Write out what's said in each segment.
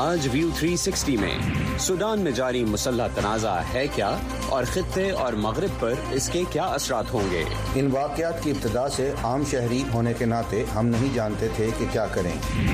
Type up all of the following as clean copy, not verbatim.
آج ویو 360 میں سوڈان میں جاری مسلح تنازع ہے کیا اور خطے اور مغرب پر اس کے کیا اثرات ہوں گے؟ ان واقعات کی ابتدا سے عام شہری ہونے کے ناطے ہم نہیں جانتے تھے کہ کیا کریں۔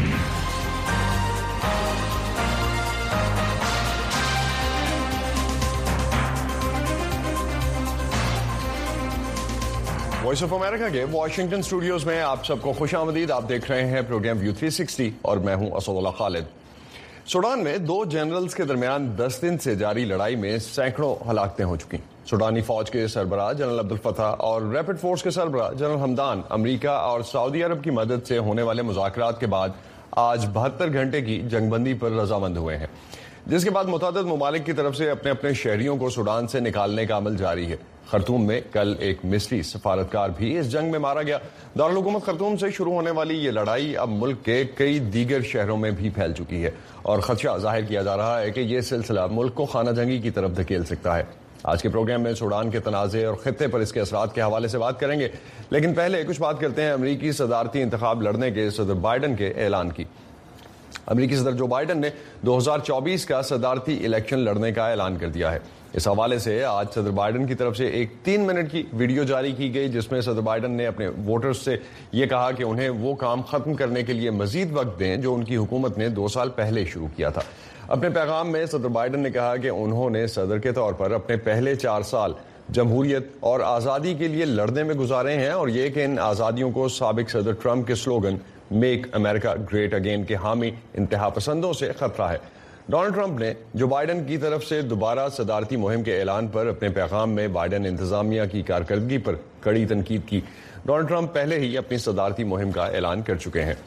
وائس آف امریکہ کے واشنگٹن اسٹوڈیوز میں آپ سب کو خوش آمدید۔ آپ دیکھ رہے ہیں پروگرام ویو 360 اور میں ہوں اسد اللہ خالد۔ سوڈان میں دو جنرلز کے درمیان 10 دن سے جاری لڑائی میں سینکڑوں ہلاکتیں ہو چکی۔ سوڈانی فوج کے سربراہ جنرل عبدالفتاح اور ریپڈ فورس کے سربراہ جنرل حمدان امریکہ اور سعودی عرب کی مدد سے ہونے والے مذاکرات کے بعد آج 72 گھنٹے کی جنگ بندی پر رضامند ہوئے ہیں، جس کے بعد متعدد ممالک کی طرف سے اپنے اپنے شہریوں کو سوڈان سے نکالنے کا عمل جاری ہے۔ خرطوم میں کل ایک مصری سفارتکار بھی اس جنگ میں مارا گیا۔ دارالحکومت خرطوم سے شروع ہونے والی یہ لڑائی اب ملک کے کئی دیگر شہروں میں بھی پھیل چکی ہے اور خدشہ ظاہر کیا جا رہا ہے کہ یہ سلسلہ ملک کو خانہ جنگی کی طرف دھکیل سکتا ہے۔ آج کے پروگرام میں سوڈان کے تنازع اور خطے پر اس کے اثرات کے حوالے سے بات کریں گے، لیکن پہلے کچھ بات کرتے ہیں امریکی صدارتی انتخاب لڑنے کے صدر بائیڈن کے اعلان کی۔ امریکی صدر جو بائیڈن نے 2024 کا صدارتی الیکشن لڑنے کا اعلان کر دیا ہے۔ اس حوالے سے آج صدر بائیڈن کی طرف سے ایک 3 منٹ کی ویڈیو جاری کی گئی، جس میں صدر بائیڈن نے اپنے ووٹرز سے یہ کہا کہ انہیں وہ کام ختم کرنے کے لیے مزید وقت دیں جو ان کی حکومت نے 2 سال پہلے شروع کیا تھا۔ اپنے پیغام میں صدر بائیڈن نے کہا کہ انہوں نے صدر کے طور پر اپنے پہلے 4 سال جمہوریت اور آزادی کے لیے لڑنے میں گزارے ہیں، اور یہ کہ ان آزادیوں کو سابق صدر ٹرمپ کے سلوگن میک امریکہ گریٹ اگین کے حامی انتہا پسندوں سے خطرہ ہے۔ ڈونلڈ ٹرمپ نے جو بائیڈن کی طرف سے دوبارہ صدارتی مہم کے اعلان پر اپنے پیغام میں بائیڈن انتظامیہ کی کارکردگی پر کڑی تنقید کی۔ ڈونلڈ ٹرمپ پہلے ہی اپنی صدارتی مہم کا اعلان کر چکے ہیں۔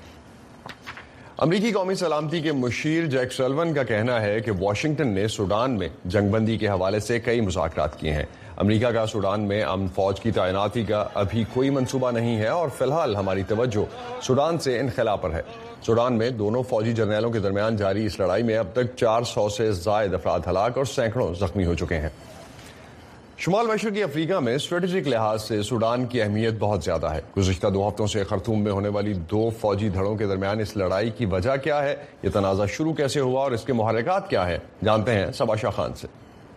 امریکی قومی سلامتی کے مشیر جیک سلون کا کہنا ہے کہ واشنگٹن نے سوڈان میں جنگ بندی کے حوالے سے کئی مذاکرات کیے ہیں۔ امریکہ کا سوڈان میں امن فوج کی تعیناتی کا ابھی کوئی منصوبہ نہیں ہے اور فی الحال ہماری توجہ سوڈان سے انخلا پر ہے۔ سوڈان میں دونوں فوجی جرنیلوں کے درمیان جاری اس لڑائی میں اب تک 400 سے زائد افراد ہلاک اور سینکڑوں زخمی ہو چکے ہیں۔ شمال مشرقی افریقہ میں اسٹریٹجک لحاظ سے سوڈان کی اہمیت بہت زیادہ ہے۔ گزشتہ 2 ہفتوں سے خرطوم میں ہونے والی 2 فوجی دھڑوں کے درمیان اس لڑائی کی وجہ کیا ہے، یہ تنازع شروع کیسے ہوا اور اس کے محرکات کیا ہیں، جانتے ہیں صبا شاہ خان سے۔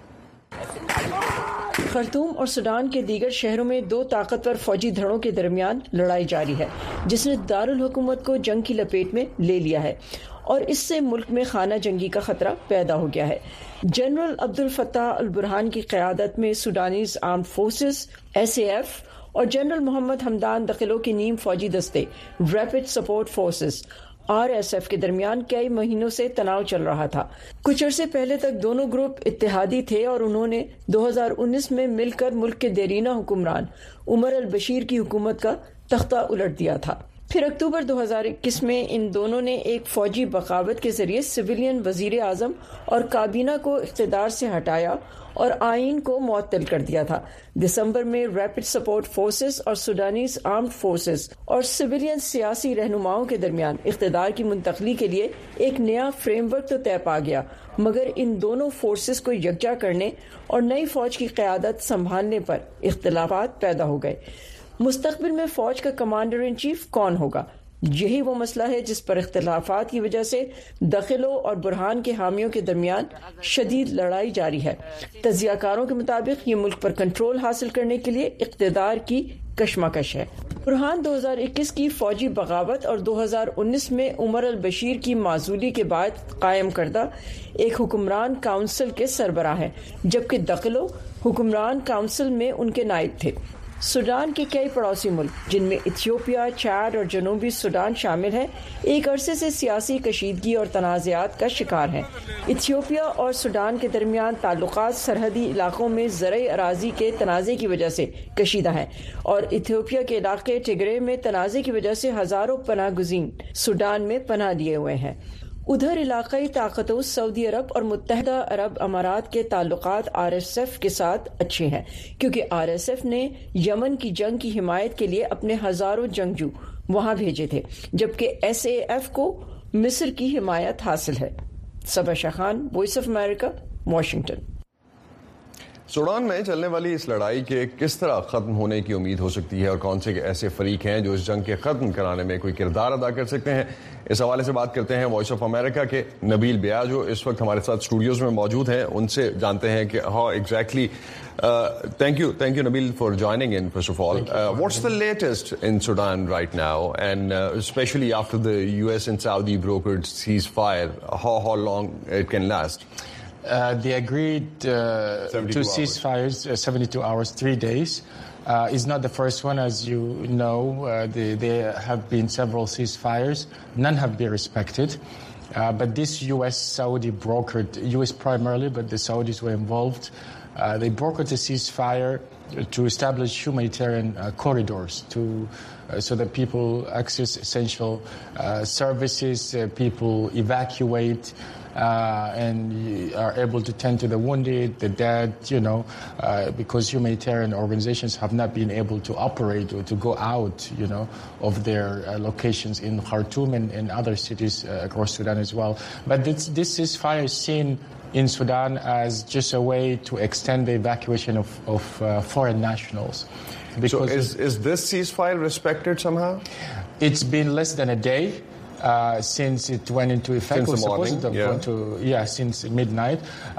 خرطوم اور سوڈان کے دیگر شہروں میں 2 طاقتور فوجی دھڑوں کے درمیان لڑائی جاری ہے، جس نے دارالحکومت کو جنگ کی لپیٹ میں لے لیا ہے اور اس سے ملک میں خانہ جنگی کا خطرہ پیدا ہو گیا ہے۔ جنرل عبدالفتاح البرہان کی قیادت میں سوڈانیز آرمڈ فورسز SAF اور جنرل محمد حمدان داخلو کے نیم فوجی دستے ریپڈ سپورٹ فورسز RSF کے درمیان کئی مہینوں سے تناؤ چل رہا تھا۔ کچھ عرصے پہلے تک دونوں گروپ اتحادی تھے اور انہوں نے 2019 میں مل کر ملک کے دیرینہ حکمران عمر البشیر کی حکومت کا تختہ الٹ دیا تھا۔ پھر اکتوبر 2021 میں ان دونوں نے ایک فوجی بغاوت کے ذریعے سویلین وزیر اعظم اور کابینہ کو اقتدار سے ہٹایا اور آئین کو معطل کر دیا تھا۔ دسمبر میں ریپڈ سپورٹ فورسز اور سوڈانیز آرمڈ فورسز اور سویلین سیاسی رہنماؤں کے درمیان اقتدار کی منتقلی کے لیے ایک نیا فریم ورک تو طے پا گیا، مگر ان دونوں فورسز کو یکجا کرنے اور نئی فوج کی قیادت سنبھالنے پر اختلافات پیدا ہو گئے۔ مستقبل میں فوج کا کمانڈر ان چیف کون ہوگا؟ یہی وہ مسئلہ ہے جس پر اختلافات کی وجہ سے داخلو اور برہان کے حامیوں کے درمیان شدید لڑائی جاری ہے۔ تجزیہ کاروں کے مطابق یہ ملک پر کنٹرول حاصل کرنے کے لیے اقتدار کی کشمکش ہے۔ برہان 2021 کی فوجی بغاوت اور 2019 میں عمر البشیر کی معزولی کے بعد قائم کردہ ایک حکمران کونسل کے سربراہ ہیں، جبکہ داخلو حکمران کونسل میں ان کے نائب تھے۔ سوڈان کے کئی پڑوسی ملک جن میں ایتھیوپیا، چاڈ اور جنوبی سوڈان شامل ہیں، ایک عرصے سے سیاسی کشیدگی اور تنازعات کا شکار ہیں۔ ایتھیوپیا اور سوڈان کے درمیان تعلقات سرحدی علاقوں میں زرعی اراضی کے تنازع کی وجہ سے کشیدہ ہیں اور ایتھیوپیا کے علاقے ٹگرے میں تنازع کی وجہ سے ہزاروں پناہ گزین سوڈان میں پناہ لیے ہوئے ہیں۔ ادھر علاقائی طاقتوں سعودی عرب اور متحدہ عرب امارات کے تعلقات RSF کے ساتھ اچھے ہیں، کیونکہ RSF نے یمن کی جنگ کی حمایت کے لیے اپنے ہزاروں جنگجو وہاں بھیجے تھے، جبکہ SAF کو مصر کی حمایت حاصل ہے۔ صبا شاہ خان، وائس آف امریکہ، واشنگٹن۔ Sudan में चलने वाली इस लड़ाई के किस तरह खत्म होने की उम्मीद हो सकती है और कौन से ऐसे फरीक हैं जो इस जंग के खत्म कराने में कोई किरदार अदा कर सकते हैं, इस हवाले से बात करते हैं वॉइस ऑफ अमेरिका के नबील बिया जो इस वक्त हमारे साथ स्टूडियोज में मौजूद हैं। उनसे जानते हैं कि how exactly thank you Nabil for joining in first of all. What's the latest in Sudan right now, and especially after the US and Saudi brokered ceasefire, how long it can last? They agreed to ceasefires 72 hours, 3 days. Is not the first one, as you know. There have been several ceasefires. None have been respected. But this US-Saudi brokered, US primarily, but the Saudis were involved. They brokered a ceasefire to establish humanitarian corridors so that people access essential services, people evacuate, and are able to tend to the wounded, the dead, because humanitarian organizations have not been able to operate or to go out, of their locations in Khartoum and other cities across Sudan as well. But this ceasefire is seen in Sudan as just a way to extend the evacuation of foreign nationals. So is this ceasefire respected somehow? It's been less than a day since it went into effect. Since the morning, since midnight.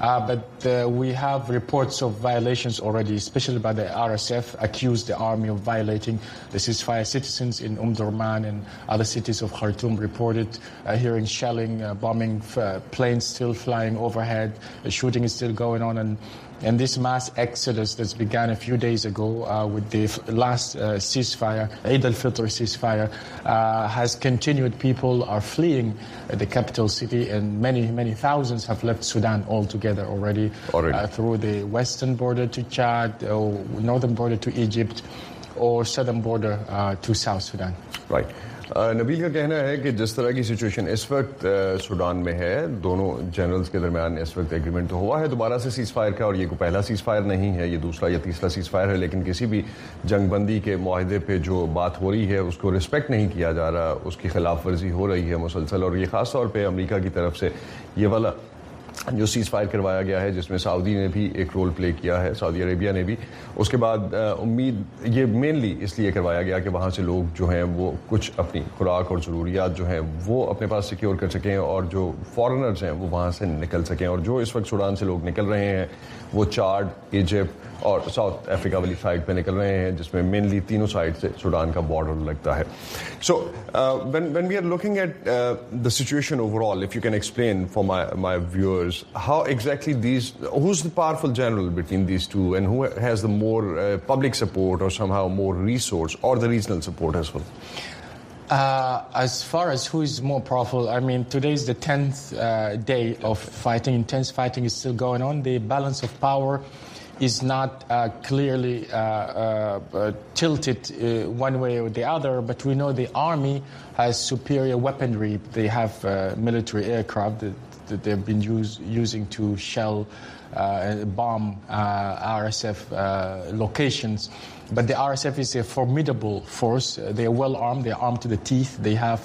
But we have reports of violations already, especially by the RSF, accused the army of violating the ceasefire. Citizens in Durman and other cities of Khartoum reported hearing shelling, bombing, planes still flying overhead, shooting is still going on, and this mass exodus that's began a few days ago with the last ceasefire, Eid al-Fitr ceasefire, has continued. People are fleeing the capital city, and many thousands have left Sudan altogether already. Through the western border to Chad, or northern border to Egypt, or southern border to South Sudan. Right. Nabil का कहना है कि जिस तरह की सिचुएशन इस वक्त सूडान में है, दोनों जनरल्स के दरमियान इस वक्त एग्रीमेंट तो हुआ है दोबारा से सीज फायर का, और ये कोई पहला सीज फायर नहीं है, ये दूसरा या तीसरा सीज फायर है, लेकिन किसी भी जंगबंदी के मुआहदे पे जो बात हो रही है उसको रिस्पेक्ट नहीं किया जा रहा, उसकी खिलाफ वर्जी हो रही है मुसलसल। और ये खास तौर पर अमेरिका की तरफ से ये वाला जो सीज फायर करवाया गया है, जिसमें सऊदी ने भी एक रोल प्ले किया है, सऊदी अरेबिया ने भी, उसके बाद उम्मीद ये मेनली इसलिए करवाया गया कि वहाँ से लोग जो हैं वो कुछ अपनी खुराक और ज़रूरियात जो हैं वो अपने पास सिक्योर कर सकें, और जो फॉरेनर्स हैं वो वहाँ से निकल सकें। और जो इस वक्त सूडान से लोग निकल रहे हैं वो चाड, इजिप्ट और साउथ अफ्रीका वाली साइड पे निकल रहे हैं, जिसमें मेनली तीनों साइड से सूडान का बॉर्डर लगता है। सो when we are looking at the situation overall, if you can explain for my viewers how exactly who's the powerful general between these two, and who has the more public support or somehow more resource, or the regional support as well? As far as who is more powerful, I mean, today is the 10th day of fighting. Intense fighting is still going on. The balance of power is not clearly tilted one way or the other, but we know the army has superior weaponry. They have military aircraft that they've been using to shell and bomb RSF locations. But the RSF is a formidable force. They are well armed. They are armed to the teeth. They have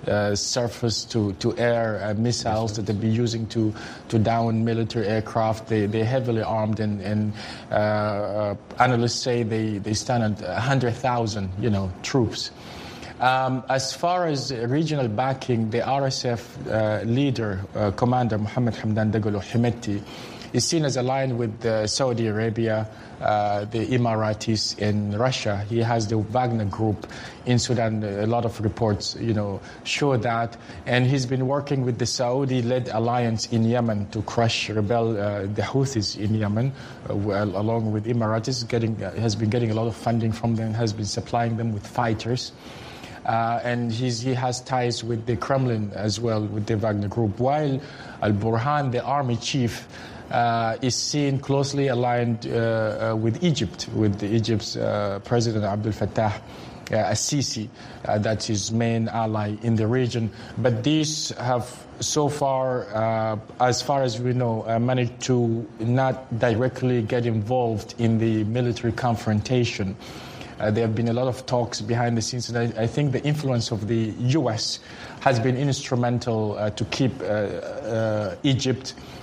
surface-to-air missiles that they've been using to down military aircraft. They're heavily armed, and analysts say they stand at 100,000, troops. As far as regional backing, the RSF leader, Commander Mohammed Hamdan Dagalo Hemeti, is seen as aligned with Saudi Arabia, the Emiratis, and Russia. He has the Wagner Group in Sudan. A lot of reports, show that. And he's been working with the Saudi-led alliance in Yemen to crush the Houthis in Yemen, along with Emiratis. Has been getting a lot of funding from them, has been supplying them with fighters. And he has ties with the Kremlin as well, with the Wagner Group. While Al-Burhan, the army chief, is seen closely aligned with Egypt, with Egypt's President Abdel Fattah al-Sisi. That's his main ally in the region. But these have so far, as far as we know, managed to not directly get involved in the military confrontation. There have been a lot of talks behind the scenes, and I think the influence of the U.S. has been instrumental to keep Egypt, the Saudis, and the Emiratis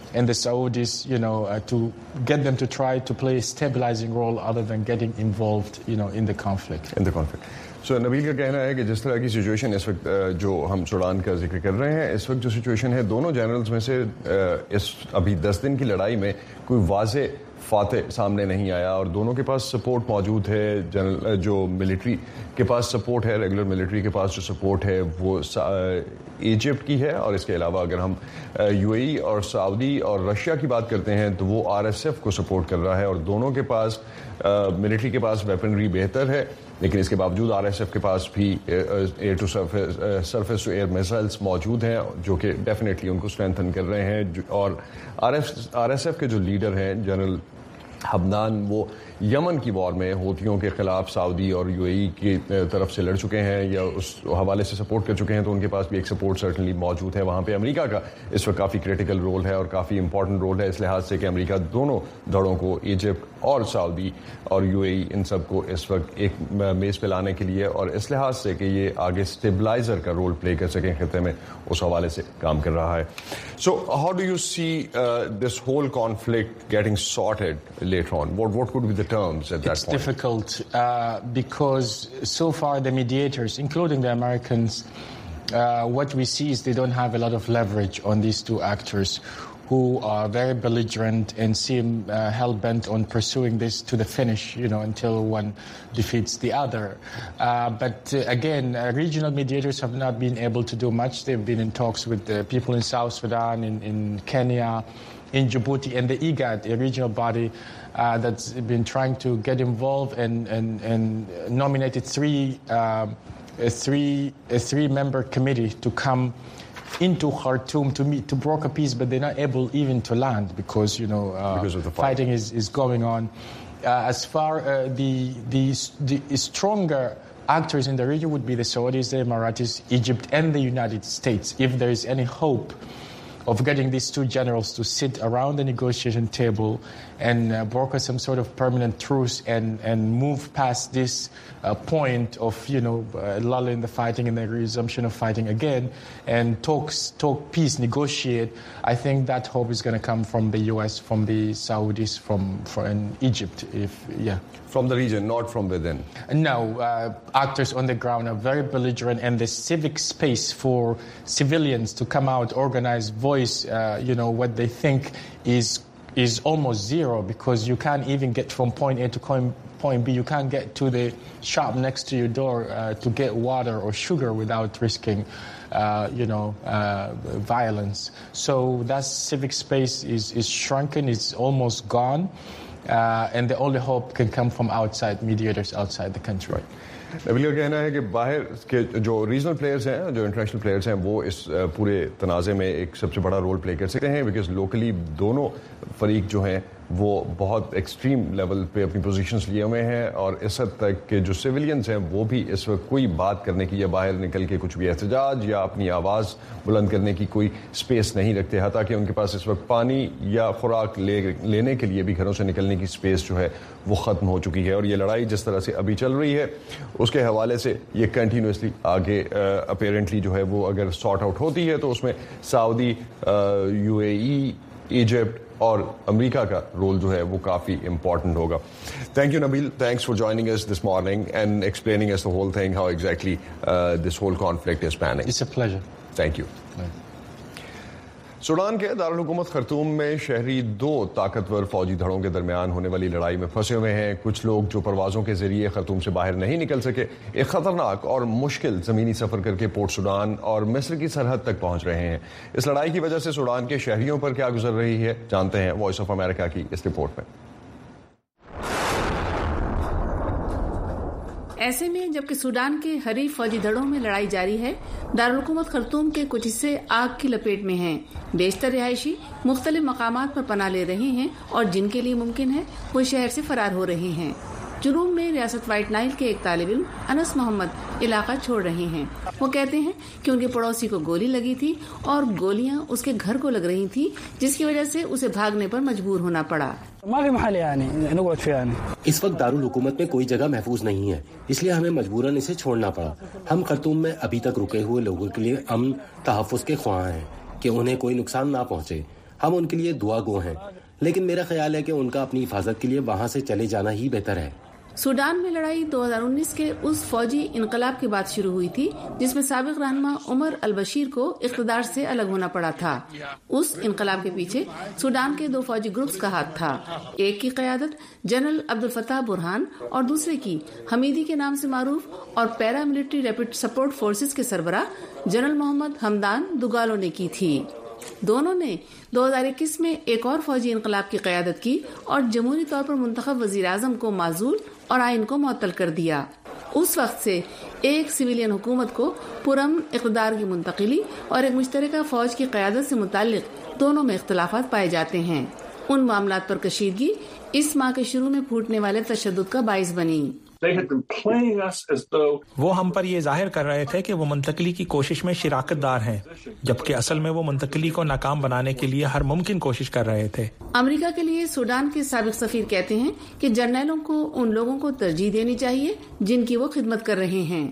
and the Saudis, to get them to try to play a stabilizing role other than getting involved, in the conflict. سو نبیل کا کہنا ہے کہ جس طرح کی سچویشن اس وقت جو ہم سوڈان کا ذکر کر رہے ہیں، اس وقت جو سچویشن ہے دونوں جنرلز میں سے اس ابھی 10 دن کی لڑائی میں کوئی واضح فاتح سامنے نہیں آیا، اور دونوں کے پاس سپورٹ موجود ہے. جنرل جو ملٹری کے پاس سپورٹ ہے، ریگولر ملٹری کے پاس جو سپورٹ ہے وہ ایجپٹ کی ہے، اور اس کے علاوہ اگر ہم یو اے ای اور سعودی اور رشیا کی بات کرتے ہیں تو وہ آر ایس ایف کو سپورٹ کر رہا ہے، اور دونوں کے پاس ملٹری کے پاس ویپنری بہتر ہے، لیکن اس کے باوجود آر ایس ایف کے پاس بھی ایئر ٹو سرفیس ٹو ایئر میزائلس موجود ہیں جو کہ ڈیفینیٹلی ان کو اسٹرینتھن کر رہے ہیں. اور آر ایس ایف کے جو لیڈر ہیں جنرل حمدان، وہ یمن کی وار میں ہوتھیوں کے خلاف سعودی اور یو اے ای کی طرف سے لڑ چکے ہیں یا اس حوالے سے سپورٹ کر چکے ہیں، تو ان کے پاس بھی ایک سپورٹ سرٹنلی موجود ہے. وہاں پہ امریکہ کا اس وقت کافی کریٹیکل رول ہے اور کافی امپورٹنٹ رول ہے، اس لحاظ سے کہ امریکہ دونوں دھڑوں کو، ایجپٹ اور سعودی اور یو اے ای، ان سب کو اس وقت ایک میز پہ لانے کے لیے اور اس لحاظ سے کہ یہ آگے اسٹیبلائزر کا رول پلے کر سکیں خطے میں، اس حوالے سے کام کر رہا ہے. سو ہاؤ ڈو یو سی دس ہول کانفلکٹ گیٹنگ سارٹڈ لیٹر آن؟ What could be the terms at that point? It's difficult because so far the mediators, including the Americans, what we see is they don't have a lot of leverage on these two actors who are very belligerent and seem hell-bent on pursuing this to the finish, until one defeats the other. But again, regional mediators have not been able to do much. They've been in talks with the people in South Sudan, in Kenya, in Djibouti, and the IGAD, a regional body that's been trying to get involved and nominated a three-member committee to come into Khartoum to meet, to broker peace, but they're not able even to land because because of the fighting is going on. As far the stronger actors in the region would be the Saudis, the Emiratis, Egypt, and the United States. If there is any hope of getting these two generals to sit around the negotiation table and broker some sort of permanent truce and move past this point of lull in the fighting and the resumption of fighting again and talk peace, negotiate, I think that hope is going to come from the US, from the Saudis, from Egypt, From the region, not from within. No, actors on the ground are very belligerent, and the civic space for civilians to come out, organize, voice, what they think is almost zero, because you can't even get from point A to point B. You can't get to the shop next to your door to get water or sugar without risking, violence. So that civic space is shrunken, it's almost gone. And the only hope can come from outside mediators outside the country. نبیل کا کہنا ہے کہ باہر کے جو ریجنل پلیئرز ہیں، جو انٹرنیشنل پلیئرز ہیں، وہ اس پورے تنازع میں ایک سب سے بڑا رول پلے کر سکتے ہیں، بیکاز لوکلی دونوں فریق جو ہیں وہ بہت ایکسٹریم لیول پہ اپنی پوزیشنز لیے ہوئے ہیں، اور اس حد تک کہ جو سویلینز ہیں وہ بھی اس وقت کوئی بات کرنے کی یا باہر نکل کے کچھ بھی احتجاج یا اپنی آواز بلند کرنے کی کوئی سپیس نہیں رکھتے، حتیٰ کہ ان کے پاس اس وقت پانی یا خوراک لینے کے لیے بھی گھروں سے نکلنے کی سپیس جو ہے وہ ختم ہو چکی ہے. اور یہ لڑائی جس طرح سے ابھی چل رہی ہے اس کے حوالے سے یہ کنٹینیوسلی آگے اپیرنٹلی جو ہے وہ اگر سارٹ آؤٹ ہوتی ہے تو اس میں سعودی، یو اے ای، ایجپٹ اور امریکہ کا رول جو ہے وہ کافی امپورٹنٹ ہوگا. تھینک یو نبیل، تھینکس فار جوائننگ اس دس مارننگ اینڈ ایکسپلیننگ اس دی ہول تھنگ ہاؤ ایگزیکٹلی دس ہول کانفلکٹ از پیننگ. اٹس اے پلیزر. تھینک یو. سوڈان کے دارالحکومت خرطوم میں شہری دو طاقتور فوجی دھڑوں کے درمیان ہونے والی لڑائی میں پھنسے ہوئے ہیں. کچھ لوگ جو پروازوں کے ذریعے خرطوم سے باہر نہیں نکل سکے ایک خطرناک اور مشکل زمینی سفر کر کے پورٹ سوڈان اور مصر کی سرحد تک پہنچ رہے ہیں. اس لڑائی کی وجہ سے سوڈان کے شہریوں پر کیا گزر رہی ہے جانتے ہیں وائس آف امریکہ کی اس رپورٹ میں. ایسے میں جبکہ سوڈان کے حریف فوجی دھڑوں میں لڑائی جاری ہے، دارالحکومت خرطوم کے کچھ حصے آگ کی لپیٹ میں ہیں. بیشتر رہائشی مختلف مقامات پر پناہ لے رہے ہیں اور جن کے لیے ممکن ہے وہ شہر سے فرار ہو رہے ہیں. جنوب میں ریاست وائٹ نائل کے ایک طالب علم انس محمد علاقہ چھوڑ رہے ہیں. وہ کہتے ہیں کہ ان کے پڑوسی کو گولی لگی تھی اور گولیاں اس کے گھر کو لگ رہی تھی، جس کی وجہ سے اسے بھاگنے پر مجبور ہونا پڑا. اس وقت دارالحکومت میں کوئی جگہ محفوظ نہیں ہے، اس لیے ہمیں مجبوراً اسے چھوڑنا پڑا. ہم خرطوم میں ابھی تک رکے ہوئے لوگوں کے لیے امن تحفظ کے خواہاں ہیں کہ انہیں کوئی نقصان نہ پہنچے. ہم ان کے لیے دعا گو ہیں، لیکن میرا خیال ہے کہ ان کا اپنی حفاظت کے لیے وہاں سے چلے جانا ہی بہتر ہے۔ سوڈان میں لڑائی 2019 کے اس فوجی انقلاب کے بعد شروع ہوئی تھی جس میں سابق رہنما عمر البشیر کو اقتدار سے الگ ہونا پڑا تھا۔ اس انقلاب کے پیچھے سوڈان کے 2 فوجی گروپس کا ہاتھ تھا، ایک کی قیادت جنرل عبدالفتاح برہان اور دوسرے کی حمیدی کے نام سے معروف اور پیرا ملٹری ریپڈ سپورٹ فورسز کے سربراہ جنرل محمد حمدان دگالو نے کی تھی۔ دونوں نے 2021 میں ایک اور فوجی انقلاب کی قیادت کی اور جمہوری طور پر منتخب وزیر اعظم کو معزول اور آئین کو معطل کر دیا۔ اس وقت سے ایک سویلین حکومت کو پرامن اقتدار کی منتقلی اور ایک مشترکہ فوج کی قیادت سے متعلق دونوں میں اختلافات پائے جاتے ہیں۔ ان معاملات پر کشیدگی اس ماہ کے شروع میں پھوٹنے والے تشدد کا باعث بنی۔ وہ ہم پر یہ ظاہر کر رہے تھے کہ وہ منتقلی کی کوشش میں شراکت دار ہیں، جبکہ اصل میں وہ منتقلی کو ناکام بنانے کے لیے ہر ممکن کوشش کر رہے تھے۔ امریکہ کے لیے سوڈان کے سابق سفیر کہتے ہیں کہ جرنیلوں کو ان لوگوں کو ترجیح دینی چاہیے جن کی وہ خدمت کر رہے ہیں۔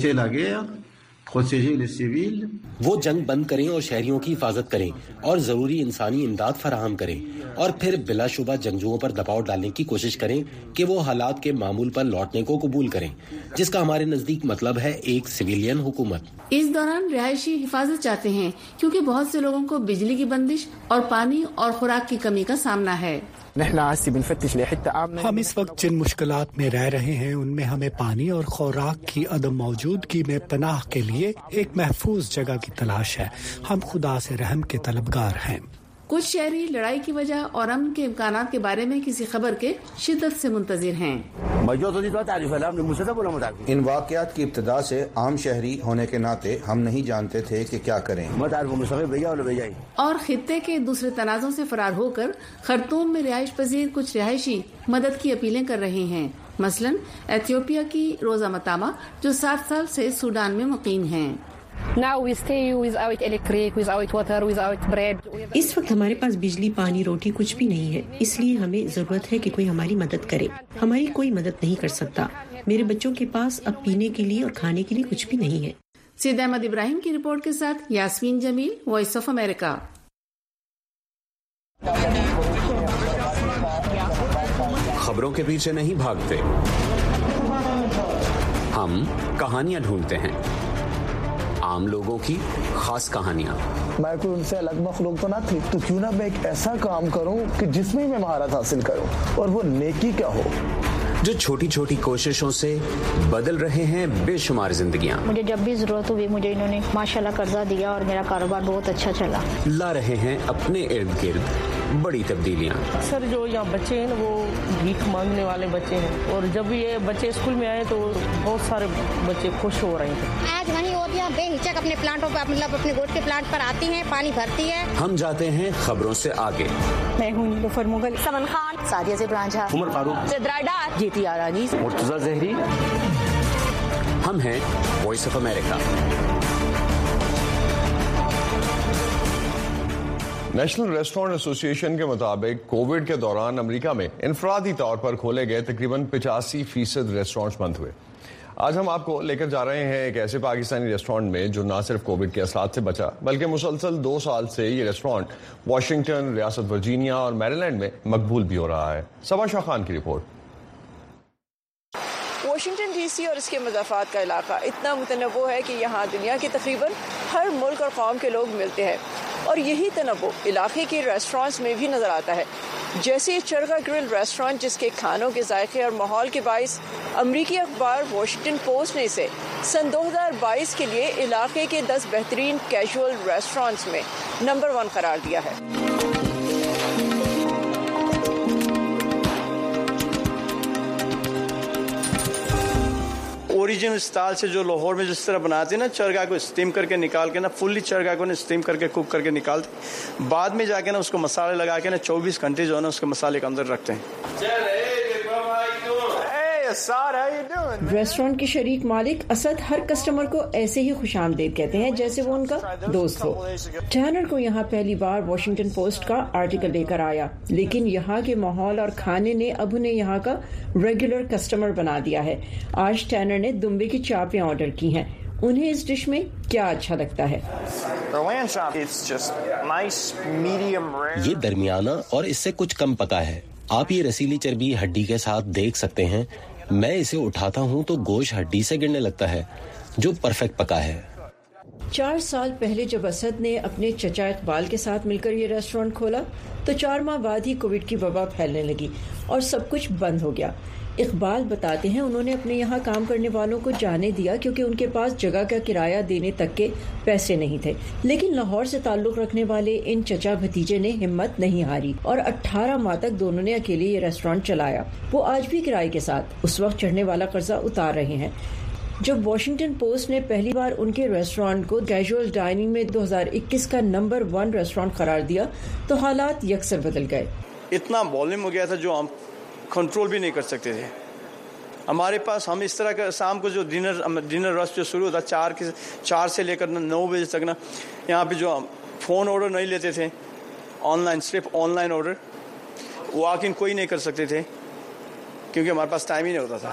وہ جنگ بند کریں اور شہریوں کی حفاظت کریں اور ضروری انسانی امداد فراہم کریں، اور پھر بلا شبہ جنگجوؤں پر دباؤ ڈالنے کی کوشش کریں کہ وہ حالات کے معمول پر لوٹنے کو قبول کریں، جس کا ہمارے نزدیک مطلب ہے ایک سویلین حکومت۔ اس دوران رہائشی حفاظت چاہتے ہیں کیونکہ بہت سے لوگوں کو بجلی کی بندش اور پانی اور خوراک کی کمی کا سامنا ہے۔ ہم اس وقت جن مشکلات میں رہ رہے ہیں ان میں ہمیں پانی اور خوراک کی عدم موجودگی میں پناہ کے لیے ایک محفوظ جگہ کی تلاش ہے۔ ہم خدا سے رحم کے طلبگار ہیں۔ کچھ شہری لڑائی کی وجہ اور امن کے امکانات کے بارے میں کسی خبر کے شدت سے منتظر ہیں۔ ان واقعات کی ابتدا سے عام شہری ہونے کے ناطے ہم نہیں جانتے تھے کہ کیا کریں، اور خطے کے دوسرے تنازعوں سے فرار ہو کر خرطوم میں رہائش پذیر کچھ رہائشی مدد کی اپیلیں کر رہے ہیں، مثلا ایتھیوپیا کی روزا متامہ جو 7 سال سے سوڈان میں مقیم ہیں۔ اس وقت ہمارے پاس بجلی، پانی، روٹی کچھ بھی نہیں ہے، اس لیے ہمیں ضرورت ہے کہ کوئی ہماری مدد کرے۔ ہماری کوئی مدد نہیں کر سکتا۔ میرے بچوں کے پاس اب پینے کے لیے اور کھانے کے لیے کچھ بھی نہیں ہے۔ سید احمد ابراہیم کی رپورٹ کے ساتھ یاسمین جمیل، وائس آف امریکہ۔ خبروں کے پیچھے نہیں بھاگتے، ہم کہانیاں ڈھونڈتے ہیں، عام لوگوں کی خاص کہانیاں۔ میں کوئی ان سے الگ مخلوق تو نہ تھی، تو کیوں نہ میں ایک ایسا کام کروں کہ جس میں میں مہارت حاصل کروں، اور وہ نیکی کیا ہو، جو چھوٹی چھوٹی کوششوں سے بدل رہے ہیں بے شمار زندگیاں۔ مجھے جب بھی ضرورت ہوئی مجھے انہوں نے ماشاءاللہ قرضہ دیا اور میرا کاروبار بہت اچھا چلا۔ لا رہے ہیں اپنے ارد گرد بڑی تبدیلیاں۔ اکثر جو یہاں بچے ہیں وہ بھیک مانگنے والے بچے ہیں، اور جب یہ بچے اسکول میں آئے تو بہت سارے بچے خوش ہو رہے ہیں۔ آج وہیں عورتیں بے ہچک اپنے پلانٹوں پر، مطلب اپنے گوشت کے پلانٹ پر آتی ہیں، پانی بھرتی ہے۔ ہم جاتے ہیں خبروں سے آگے۔ میں ہوں نیلوفر مغل، سمن خان، سعدیہ زبران جھا، عمر فاروق، سدرا ڈار، جیتی آرانی، مرتضی زہری۔ ہم ہیں وائس آف امریکہ۔ نیشنل ریسٹورانٹ ایسوسی ایشن کے مطابق کووڈ کے دوران امریکہ میں انفرادی طور پر کھولے گئے تقریباً 85% ریسٹورانٹس بند ہوئے۔ آج ہم آپ کو لے کر جا رہے ہیں ایک ایسے پاکستانی ریسٹورانٹ میں جو نہ صرف کووڈ کے اثرات سے بچا بلکہ مسلسل 2 سال سے یہ ریسٹورانٹ واشنگٹن، ریاست ورجینیا اور میریلینڈ میں مقبول بھی ہو رہا ہے۔ صبا شاہ خان کی رپورٹ۔ واشنگٹن ڈی سی اور اس کے مضافات کا علاقہ اتنا متنوع ہے کہ یہاں دنیا کے تقریباً ہر ملک اور قوم کے لوگ ملتے ہیں، اور یہی تنوع علاقے کے ریسٹورانٹس میں بھی نظر آتا ہے، جیسے چرگا گرل ریسٹورانٹ جس کے کھانوں کے ذائقے اور ماحول کے باعث امریکی اخبار واشنگٹن پوسٹ نے اسے سن 2022 کے لیے علاقے کے 10 بہترین کیجول ریسٹورانٹس میں نمبر 1 قرار دیا ہے۔ اوریجنل اسٹائل سے جو لاہور میں جس طرح بناتے ہیں نا، چرگا کو اسٹیم کر کے نکال کے نا، فلی چرگا کو نا اسٹیم کر کے کوک کر کے نکالتے، بعد میں جا کے نا اس کو مسالے لگا کے نا 24 گھنٹے جو ہے نا اس کے مسالے کے اندر رکھتے ہیں۔ ریسٹورانٹ کے شریک مالک اسد ہر کسٹمر کو ایسے ہی خوش آمدید کہتے ہیں جیسے وہ ان کا دوست ہو۔ ٹینر کو یہاں پہلی بار واشنگٹن پوسٹ کا آرٹیکل لے کر آیا، لیکن یہاں کے ماحول اور کھانے نے اب انہیں یہاں کا ریگولر کسٹمر بنا دیا ہے۔ آج ٹینر نے دمبے کی چاپیں آرڈر کی ہیں۔ انہیں اس ڈش میں کیا اچھا لگتا ہے. یہ درمیانہ اور اس سے کچھ کم پکا ہے. آپ یہ رسیلی چربی ہڈی کے ساتھ دیکھ سکتے ہیں. میں اسے اٹھاتا ہوں تو گوشت ہڈی سے گرنے لگتا ہے، جو پرفیکٹ پکا ہے. 4 سال پہلے جب اسد نے اپنے چچا اقبال کے ساتھ مل کر یہ ریسٹورینٹ کھولا تو 4 ماہ بعد ہی کووڈ کی وبا پھیلنے لگی اور سب کچھ بند ہو گیا. اقبال بتاتے ہیں انہوں نے اپنے یہاں کام کرنے والوں کو جانے دیا کیونکہ ان کے پاس جگہ کا کرایہ دینے تک کے پیسے نہیں تھے، لیکن لاہور سے تعلق رکھنے والے ان چچا بھتیجے نے ہمت نہیں ہاری اور 18 ماہ تک دونوں نے اکیلے یہ ریسٹورینٹ چلایا. وہ آج بھی کرائے کے ساتھ اس وقت چڑھنے والا قرضہ اتار رہے ہیں. جب واشنگٹن پوسٹ نے پہلی بار ان کے ریسٹورینٹ کو کیجول ڈائننگ میں 2021 کا نمبر 1 ریسٹورینٹ قرار دیا تو حالات یکسر بدل گئے. اتنا والیم ہو گیا تھا جو ہم کنٹرول بھی نہیں کر سکتے تھے. ہمارے پاس ہم اس طرح کا شام کو جو ڈنر رش جو شروع ہوتا 4 سے لے کر 9 بجے تک نا، یہاں پہ جو فون آرڈر نہیں لیتے تھے، آن لائن صرف آن لائن آرڈر واک ان کوئی نہیں کر سکتے تھے کیونکہ ہمارے پاس ٹائم ہی نہیں ہوتا تھا.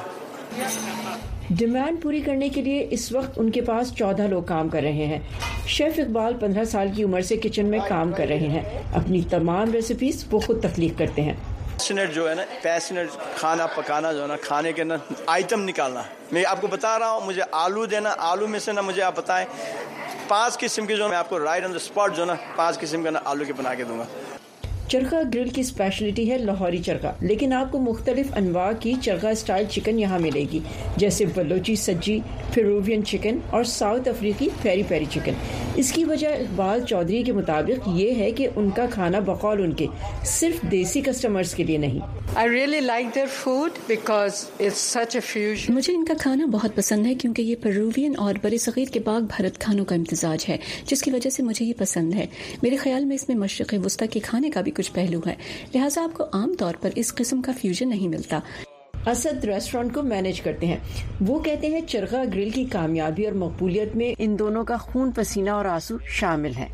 ڈیمانڈ پوری کرنے کے لیے اس وقت ان کے پاس 14 لوگ کام کر رہے ہیں. شیف اقبال 15 سال کی عمر سے کچن میں کام کر رہے ہیں. اپنی تمام ریسیپیز وہ خود تخلیق کرتے ہیں. پیشنیٹ جو ہے نا، پیشنیٹ کھانا پکانا جو ہے نا، کھانے کے نا آئٹم نکالنا. میں آپ کو بتا رہا ہوں، مجھے آلو دینا، آلو میں سے نا مجھے آپ بتائیں 5 قسم کے جو میں آپ کو رائٹ آن دا اسپاٹ جو نا 5 قسم کا نا آلو کے بنا کے دوں گا. چرخا گرل کی اسپیشلٹی ہے لاہوری چرخا، لیکن آپ کو مختلف انواع کی چرخا اسٹائل چکن یہاں ملے گی، جیسے بلوچی سجی، پیرووین چکن اور ساؤتھ افریقی پیری پیری چکن. اس کی وجہ اقبال چودھری کے مطابق یہ ہے کہ ان کا کھانا بقول ان کے صرف دیسی کسٹمرز کے لیے نہیں. I really like their food because it's such a fusion. مجھے ان کا کھانا بہت پسند ہے کیونکہ یہ پیرووین اور برِ صغیر کے پاک بھارت کھانوں کا امتزاج ہے، جس کی وجہ سے مجھے یہ پسند ہے. میرے خیال میں اس میں مشرق وسطی کے کھانے کا بھی کچھ پہلو ہے، لہٰذا آپ کو عام طور پر اس قسم کا فیوژن نہیں ملتا. اسد ریسٹورینٹ کو مینج کرتے ہیں. وہ کہتے ہیں چرخا گرل کی کامیابی اور مقبولیت میں ان دونوں کا خون پسینہ اور آنسو شامل ہیں.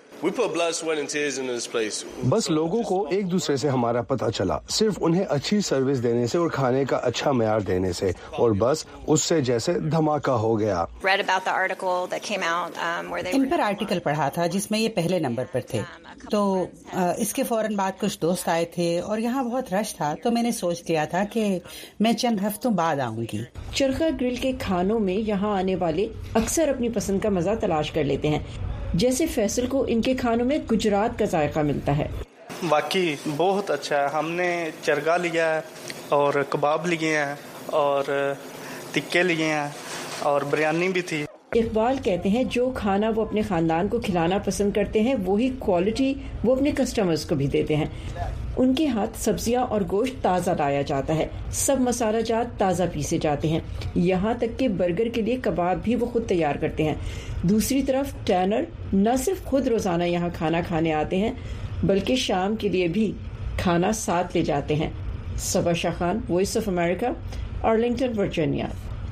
بس لوگوں کو ایک دوسرے سے ہمارا پتہ چلا، صرف انہیں اچھی سروس دینے سے اور کھانے کا اچھا معیار دینے سے، اور بس اس سے جیسے دھماکہ ہو گیا. ان پر آرٹیکل پڑھا تھا جس میں یہ پہلے نمبر پر تھے، تو اس کے فوراً بعد کچھ دوست آئے تھے اور یہاں بہت رش تھا، تو میں نے سوچ لیا تھا کہ میں چند ہفتوں بعد آؤں گی. چرخا گرل کے کھانوں میں یہاں آنے والے اکثر اپنی پسند کا مزہ تلاش کر لیتے ہیں، جیسے فیصل کو ان کے کھانوں میں گجرات کا ذائقہ ملتا ہے. واقعی بہت اچھا ہے. ہم نے چرگا لیا ہے اور کباب لیے ہیں اور ٹکے لیے ہیں اور بریانی بھی تھی. اقبال کہتے ہیں جو کھانا وہ اپنے خاندان کو کھلانا پسند کرتے ہیں وہی کوالٹی وہ اپنے کسٹمرز کو بھی دیتے ہیں. ان کے ہاتھ سبزیاں اور گوشت تازہ لایا جاتا ہے، سب مسالہ جات تازہ پیسے جاتے ہیں، یہاں تک کہ برگر کے لیے کباب بھی وہ خود تیار کرتے ہیں. دوسری طرف ٹینر نہ صرف خود روزانہ یہاں کھانا کھانے آتے ہیں بلکہ شام کے لیے بھی کھانا ساتھ لے جاتے ہیں. صبا شاہ خان، وائس آف امریکہ، آرلنگٹن، ورجینیا.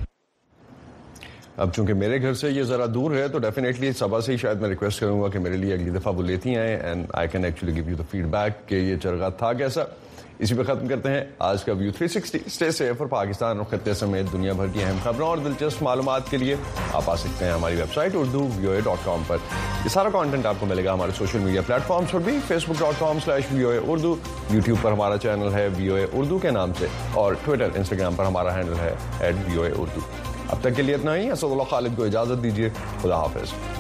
اب چونکہ میرے گھر سے یہ ذرا دور ہے تو ڈیفینیٹلی صبح سے ہی شاید میں ریکویسٹ کروں گا کہ میرے لیے اگلی دفعہ وہ لیتی آئیں اینڈ آئی کین ایکچولی گیو یو دا فیڈ بیک کہ یہ چرگا تھا کیسا. اسی پہ ختم کرتے ہیں آج کا ویو 360. اسٹے سیف، اور پاکستان اور خطے سمیت دنیا بھر کی اہم خبروں اور دلچسپ معلومات کے لیے آپ آ سکتے ہیں ہماری ویب سائٹ urdu.voa.com پر. یہ سارا کانٹینٹ آپ کو ملے گا ہمارے سوشل میڈیا پلیٹ فارمز پر بھی، facebook.com/VOA Urdu، یوٹیوب پر ہمارا چینل ہے VOA Urdu کے نام سے، اور ٹویٹر انسٹاگرام پر ہمارا ہینڈل ہے @VOA Urdu. اب تک کے لیے اتنا ہی. اسد اللہ خالد کو اجازت دیجیے. خدا حافظ.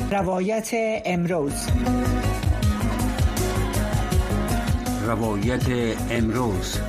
روایت امروز. روایت امروز.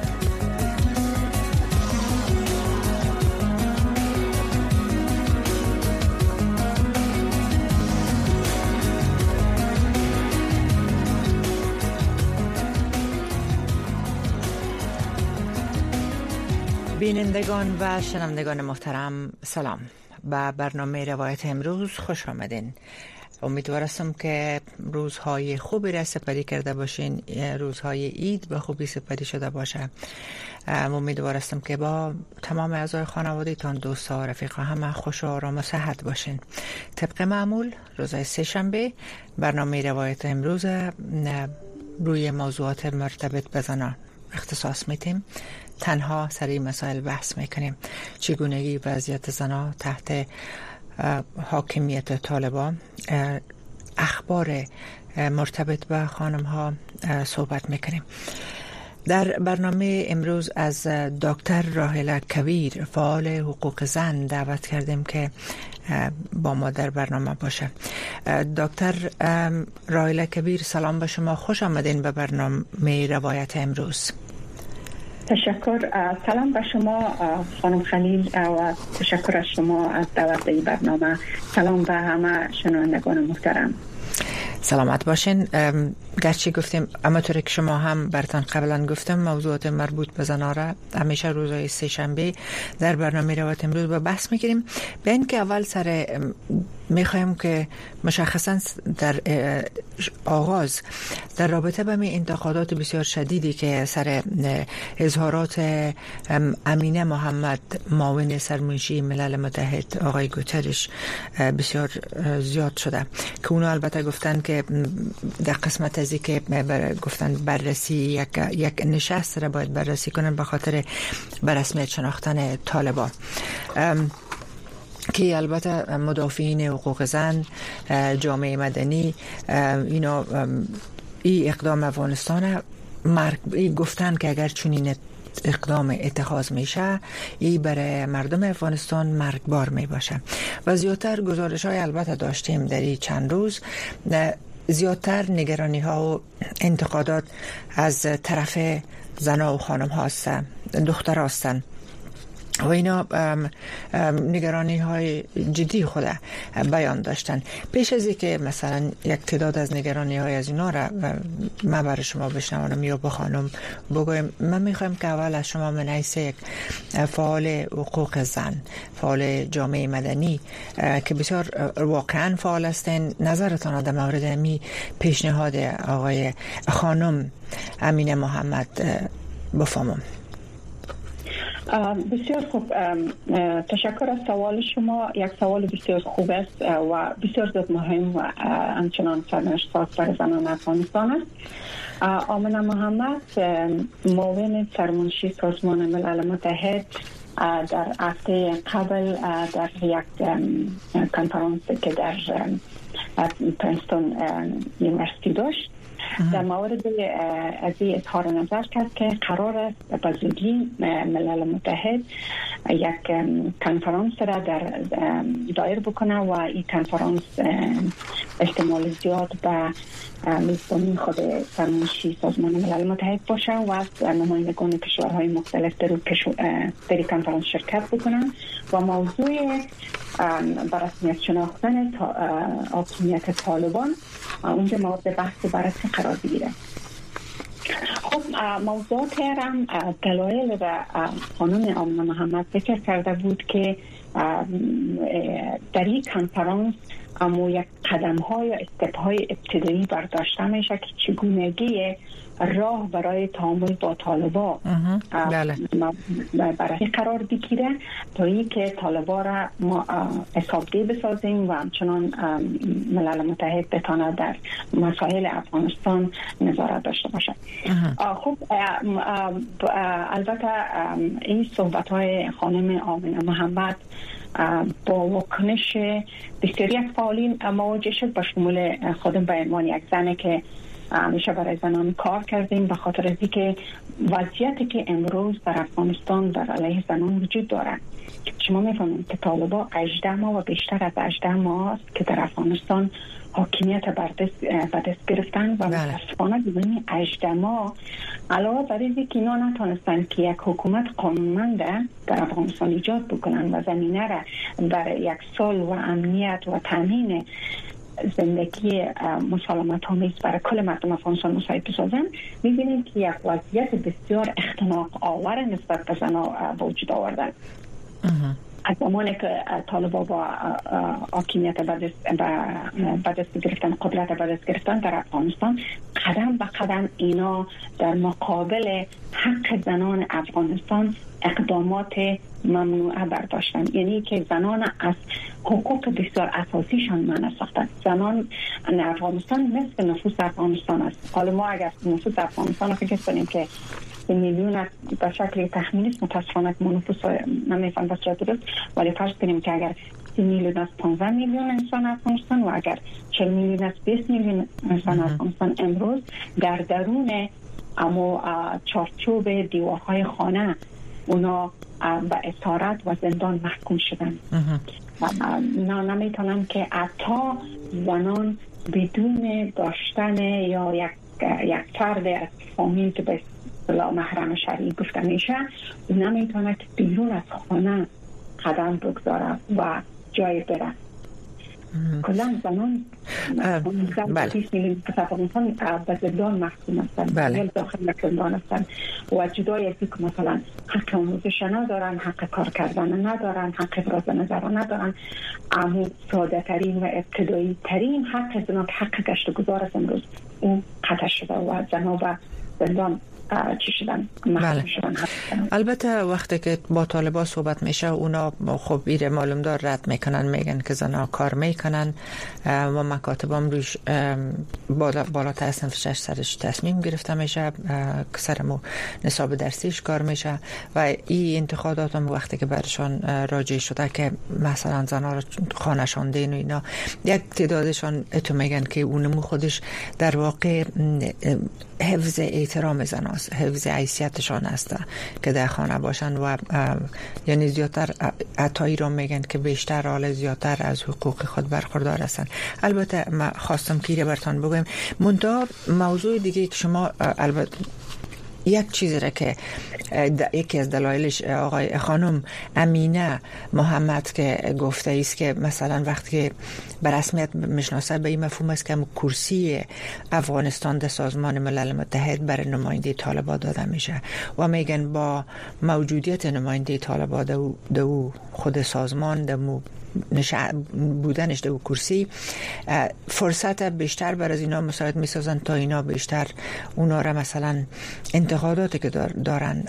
بینندگان و شنوندگان محترم، سلام. به برنامه روایت امروز خوش آمدین. امیدوار هستم که روزهای خوبی را سپری کرده باشین، روزهای عید به خوبی سپری شده باشه. امیدوار هستم که با تمام اعضای خانواده‌تان، دوستا، رفیقا همه خوش و آرام و صحت باشین. طبق معمول روز سه‌شنبه برنامه روایت امروز روی موضوعات مرتبط به زنان اختصاص میدیم. تنها سری مسائل بحث میکنیم. چگونگی وضعیت زنان تحت حاکمیت طالبان، اخبار مرتبط به خانم ها صحبت میکنیم. در برنامه امروز از دکتر راحله کبیر، فعال حقوق زن، دعوت کردیم که با ما در برنامه باشه. دکتر راحله کبیر، سلام به شما، خوش آمدین به برنامه روایت امروز. تشکر. سلام به شما خانم خلیل و تشکر از شما از دعوت به این برنامه. سلام به همه شنوندگان محترم. سلامت باشین. گرچه گفتیم اما طوری که شما هم براتون قبلا گفتم، موضوعات مربوط به زنان را همیشه روزهای سه‌شنبه در برنامه روایت امروز با بحث میکنیم. به این که اول سر میخوایم که مشخصا در آغاز در رابطه با این انتقادات بسیار شدیدی که سر اظهارات امینه محمد، معاون سرمنشی ملل متحد آقای گوترش بسیار زیاد شده، که اونا البته گفتن که در قسمت از که گفتن بررسی یک نشست را باید بررسی کنن به خاطر به رسمیت شناختن طالبان، که البته مدافعین حقوق زن، جامعه مدنی، اینا این اقدام افغانستان گفتن که اگر چنین اقدام اتخاذ میشه، این برای مردم افغانستان مرگبار می باشه. و زیادتر گزارش های البته داشتیم در این چند روز، زیادتر نگرانی ها و انتقادات از طرف زنها و خانم ها هستن، دختر هستن و اینا نگرانی های جدی خود بیان داشتن. پیش از اینکه مثلا یک تعداد از نگرانی های از اینا را من برای شما بشنوانم یا با خانم بگویم، من میخوایم که اول از شما من حیث یک فعال حقوق زن، فعال جامعه مدنی که بسیار واقعا فعال هستین، نظرتان در مورد می پیشنهاد آقای خانم امینه محمد بفرمایید. بسیار خوب، تشکر از سوال شما. یک سوال بسیار خوب است و بسیار زیاد مهم و همچنان سرنوشت‌ساز برای زنان افغانستان است. امینه محمد، معاون سرمنشی سازمان ملل متحد، در هفته قبل در یک کنفرانسی که در پرینستون یونیورسیتی داشت، در مورد از این اظهار نظر کرد که قرار است به زودی ملل متحد یک کنفرانس را دایر بکنه و این کنفرانس احتمال زیاد به میزبانی خود سرمنشی سازمان ملل متحد باشه و از نمایندگان کشورهای مختلف در کنفرانس شرکت بکنن و موضوع بررسی شناختن حاکمیت طالبان اونجا مورد بحث بررسی قرار بگیره. خب موضوعات هم دلایل و خانم امینه محمد فکر کرده بود که در این کنفرانس اما یک قدم های یا استپ های ابتدایی برداشته میشه که چگونگی راه برای تعامل با طالبا برای قرار بگیره تا اینکه طالبا را ما حسابدهی بسازیم و همچنان ملل متحد بتانه در مسائل افغانستان نظارت داشته باشه. خب البته این صحبت های خانم امینه محمد با واکنش بسیاری از فعالین مواجه شد، با شمول خودم به عنوان یک زنه که همیشه برای زنان کار کردیم، به خاطر اینکه وضعیتی که امروز در افغانستان در علیه زنان وجود داره شما میفهمید که طالبان 18 ماه و بیشتر از 18 ماه است که در افغانستان حاکمیت به دست گرفتن و متاسفانه بدون 18 ماه علاوه بر اینکه اینا نتونستن که یک حکومت قانونمند در افغانستان ایجاد بکنن و زمینه را برای یک صلح و امنیت و تامین زندگی مسالمت آمیز برای کل مردم افغانستان مساعد بسازن، می‌بینید که یک وضعیت بسیار اختناق آور نسبت به زنان به وجود آوردن. از زمانی که طالبان با حاکمیت به دست گرفتن، قدرت به دست گرفتن در افغانستان، قدم به قدم اینا در مقابل حق زنان افغانستان اقدامات ممنوعه برداشتن. یعنی که زنان از حقوق بسیار اساسیشان منع ساختن. زنان افغانستان نصف نفوس افغانستان است. حالا ما اگر نفوس افغانستان رو فکر کنیم که میلیون است، به شکل تخمینی است، متاسفانه که نفوس نمیفهم به صورت درست، ولی فرض کنیم که اگر 30 میلیون است 15 میلیون انسان افغانستان و اگر 40 میلیون است 20 میلیون انسان افغانستان امروز در درون اما چارچوب دیوارهای خانه اونا به اسارت و زندان محکوم شدن. نمیتونن که حتی زنان بدون داشتن یا یک فرد از فامیل که به اصطلاح محرم شرعی گفته میشه نمیتونه که بیرون از خانه قدم بگذاره و جای بره. کلا زنان به زندان محکوم هستن، داخل زندان هستن و جدای از که مثلا حق آموزش ندارن، حق کار کردن ندارن، حق ابراز نظر ندارن. اما ساده ترین و ابتدایی ترین حق زنان که حق گشت و گذار است امروز اون قطع شده و زنان به زندان چی شدن. البته وقتی که با طالبان صحبت میشه اونا خب ایره معلوم دار رد میکنن، میگن که زنها کار میکنن و مکاتب هم روش بالاتر از صنف 6 سرش تصمیم گرفته میشه، سرمو نصاب درسیش کار میشه و این انتقادات هم وقتی که برشان راجع شده که مثلا زنها رو خانه‌شان دین و اینا، یک تعدادشان اتو میگن که اونمو خودش در واقع حفظ احترام زناست، حفظ حیثیتشان است که در خانه باشن و یعنی زیادتر عطایی را میگن که بیشتر حال زیادتر از حقوق خود برخوردار هستن. البته ما خواستم که براتون بگم منتها موضوع دیگه که شما البته یک چیزی را که یکی از دلایلش آقای خانم امینه محمد که گفته است که مثلا وقتی به رسمیت میشناسه به این مفهوم است که کرسی افغانستان در سازمان ملل متحد برای نماینده طالبان داده میشه و میگن با موجودیت نماینده طالبان در خود سازمان در بودنش در کرسی فرصت بیشتر بر از اینا مساعد میسازن تا اینا بیشتر اونا را مثلا انتقاداتی که دارن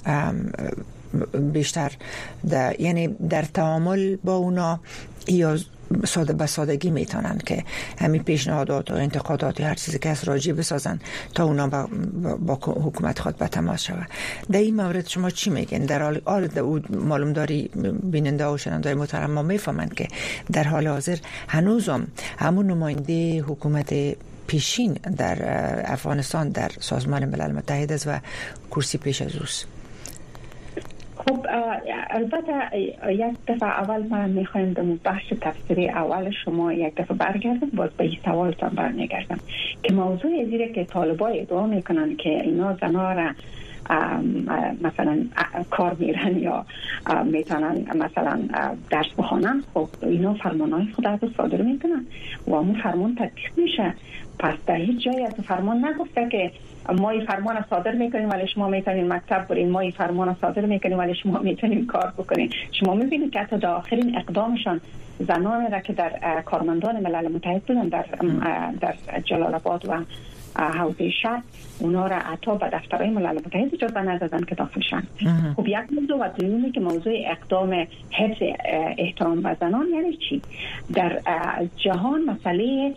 بیشتر یعنی در تعامل با اونا یا ساده به سادگی میتونن که همین پیشنهادات و انتقادات هر چیزی که از راجع بسازن تا اونا با حکومت خود به تماس شود. در این مورد شما چی میگین؟ در حال معلوم داری بیننده و شنونده محترم ما میفهمن که در حال حاضر هنوزم همون نماینده حکومت پیشین در افغانستان در سازمان ملل متحد است و کرسی پیش از اوست. خب البته یک دفعه اول من میخوایم به بحث تفسیری اول شما یک دفعه برگردم، باز به این سوالتان برمیگردم که موضوع زیره که طالبان ادعا میکنن که اینا زنها را مثلا کار میرن یا میتونن مثلا درس بخوانن. خب اینا فرمانهای خود از صادر میکنن و همون فرمان تطبیق میشه. پس در هیچ جایی از فرمان نگفته که ما این فرمان صادر میکنیم ولی شما میتونین مکتب برین، ما این فرمان صادر میکنیم ولی شما میتونین کار بکنین. شما میبینید که حتی در آخرین اقدامشان زنان را که در کارمندان ملل متحد بودن در جلال آباد و حوزه شهر اونا را حتی به دفترهای ملل متحد اجازه ندادن که داخل شن. خب یک موضوع و دومی که موضوع اقدام حفظ احترام به زنان یعنی چی؟ در جهان مسئله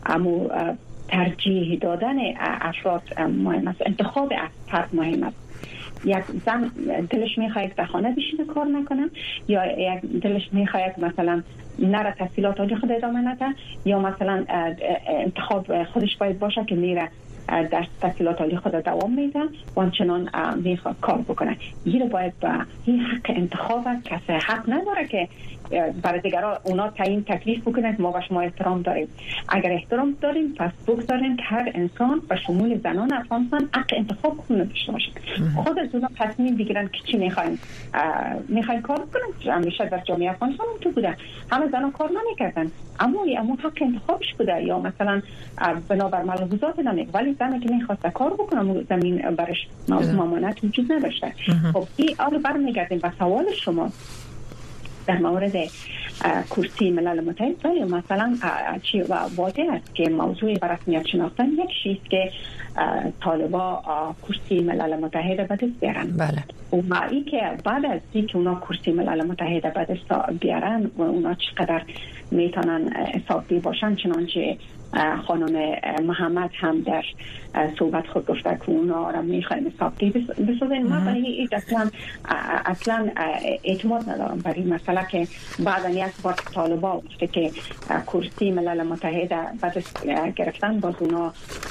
ترجیح دادن افراد مهم است، انتخاب فرد مهم است. یک زن دلش میخواهد در خانه بشینه کار نکنه یا یک دلش میخواهد مثلا نره تحصیلات عالی خود ادامه نده، یا مثلا انتخاب خودش باید باشه که میره در تحصیلات عالی خود دوام میده و همچنان میخواد کار بکنه. این باید با این حق انتخاب کسی حق نداره که برای دیگران اونا تعیین تکلیف بکنن. ما به شما احترام داریم. اگر احترام داریم پس بگذاریم که هر انسان به شمول زنان افغانستان حق انتخاب خود داشته باشه. خود از اونا تصمیم بگیرن که چی میخواین کار بکنن. همیشه در جامعه افغانستان تو بوده همه زنان کار نمیکردن، اما حق انتخابش بوده، یا مثلا بنابر ملحوظات نمیگه، ولی زنی که میخواسته کار بکنه زمین برش ممانعت وجود نداشته. خب این آره برمیگردیم به سوال شما در مورد کرسی ملل متحد. ولی مثلا چی واضح است که موضوع برسمیت شناختن یک چیز که طالبا کرسی ملل متحد به دست بیارن. بله. و این که بعد از اینکه اونا کرسی ملل متحد به دست بیارن و اونا چقدر میتونن حسابی باشن، چنانچه خانم محمد هم در صحبت خود گفته که اونا را میخوایم حسابی بسازن. ما برای این اصلا اعتماد ندارم برای مسئله که بعد یک بار طالبا وقتی که کرسی ملل متحد به دست گرفتن باز اونا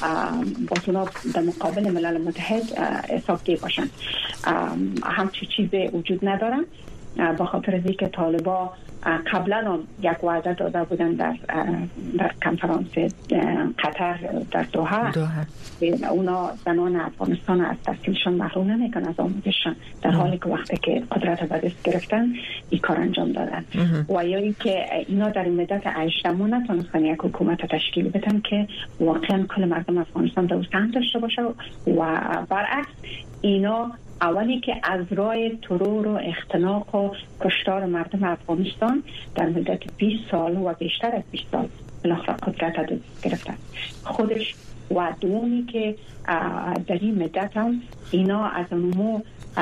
در مقابل ملل متحد حسابی باشن. همچی چیزی وجود ندارن، با خاطر از اینکه طالبا قبلا هم یک وعده داده بودن در کنفرانس قطر در دوحه اونا زنان افغانستان از تحصیلشان محروم نمیکنن، از آموزششان، در حالی که وقتی که قدرت به دست گرفتن این کار انجام دادن. و یا اینکه اینا در مدت 8 ماه نتونستن یک حکومت تشکیل بدن که واقعا کل مردم افغانستان دوستان داشته باشه، و برعکس اینا اولی که از راه ترور و اختناق و کشتار مردم افغانستان در مدت 20 سال و بیشتر از 20 سال بالاخره قدرت گرفتن خودش، و دومی که در این مدت هم اینا از مو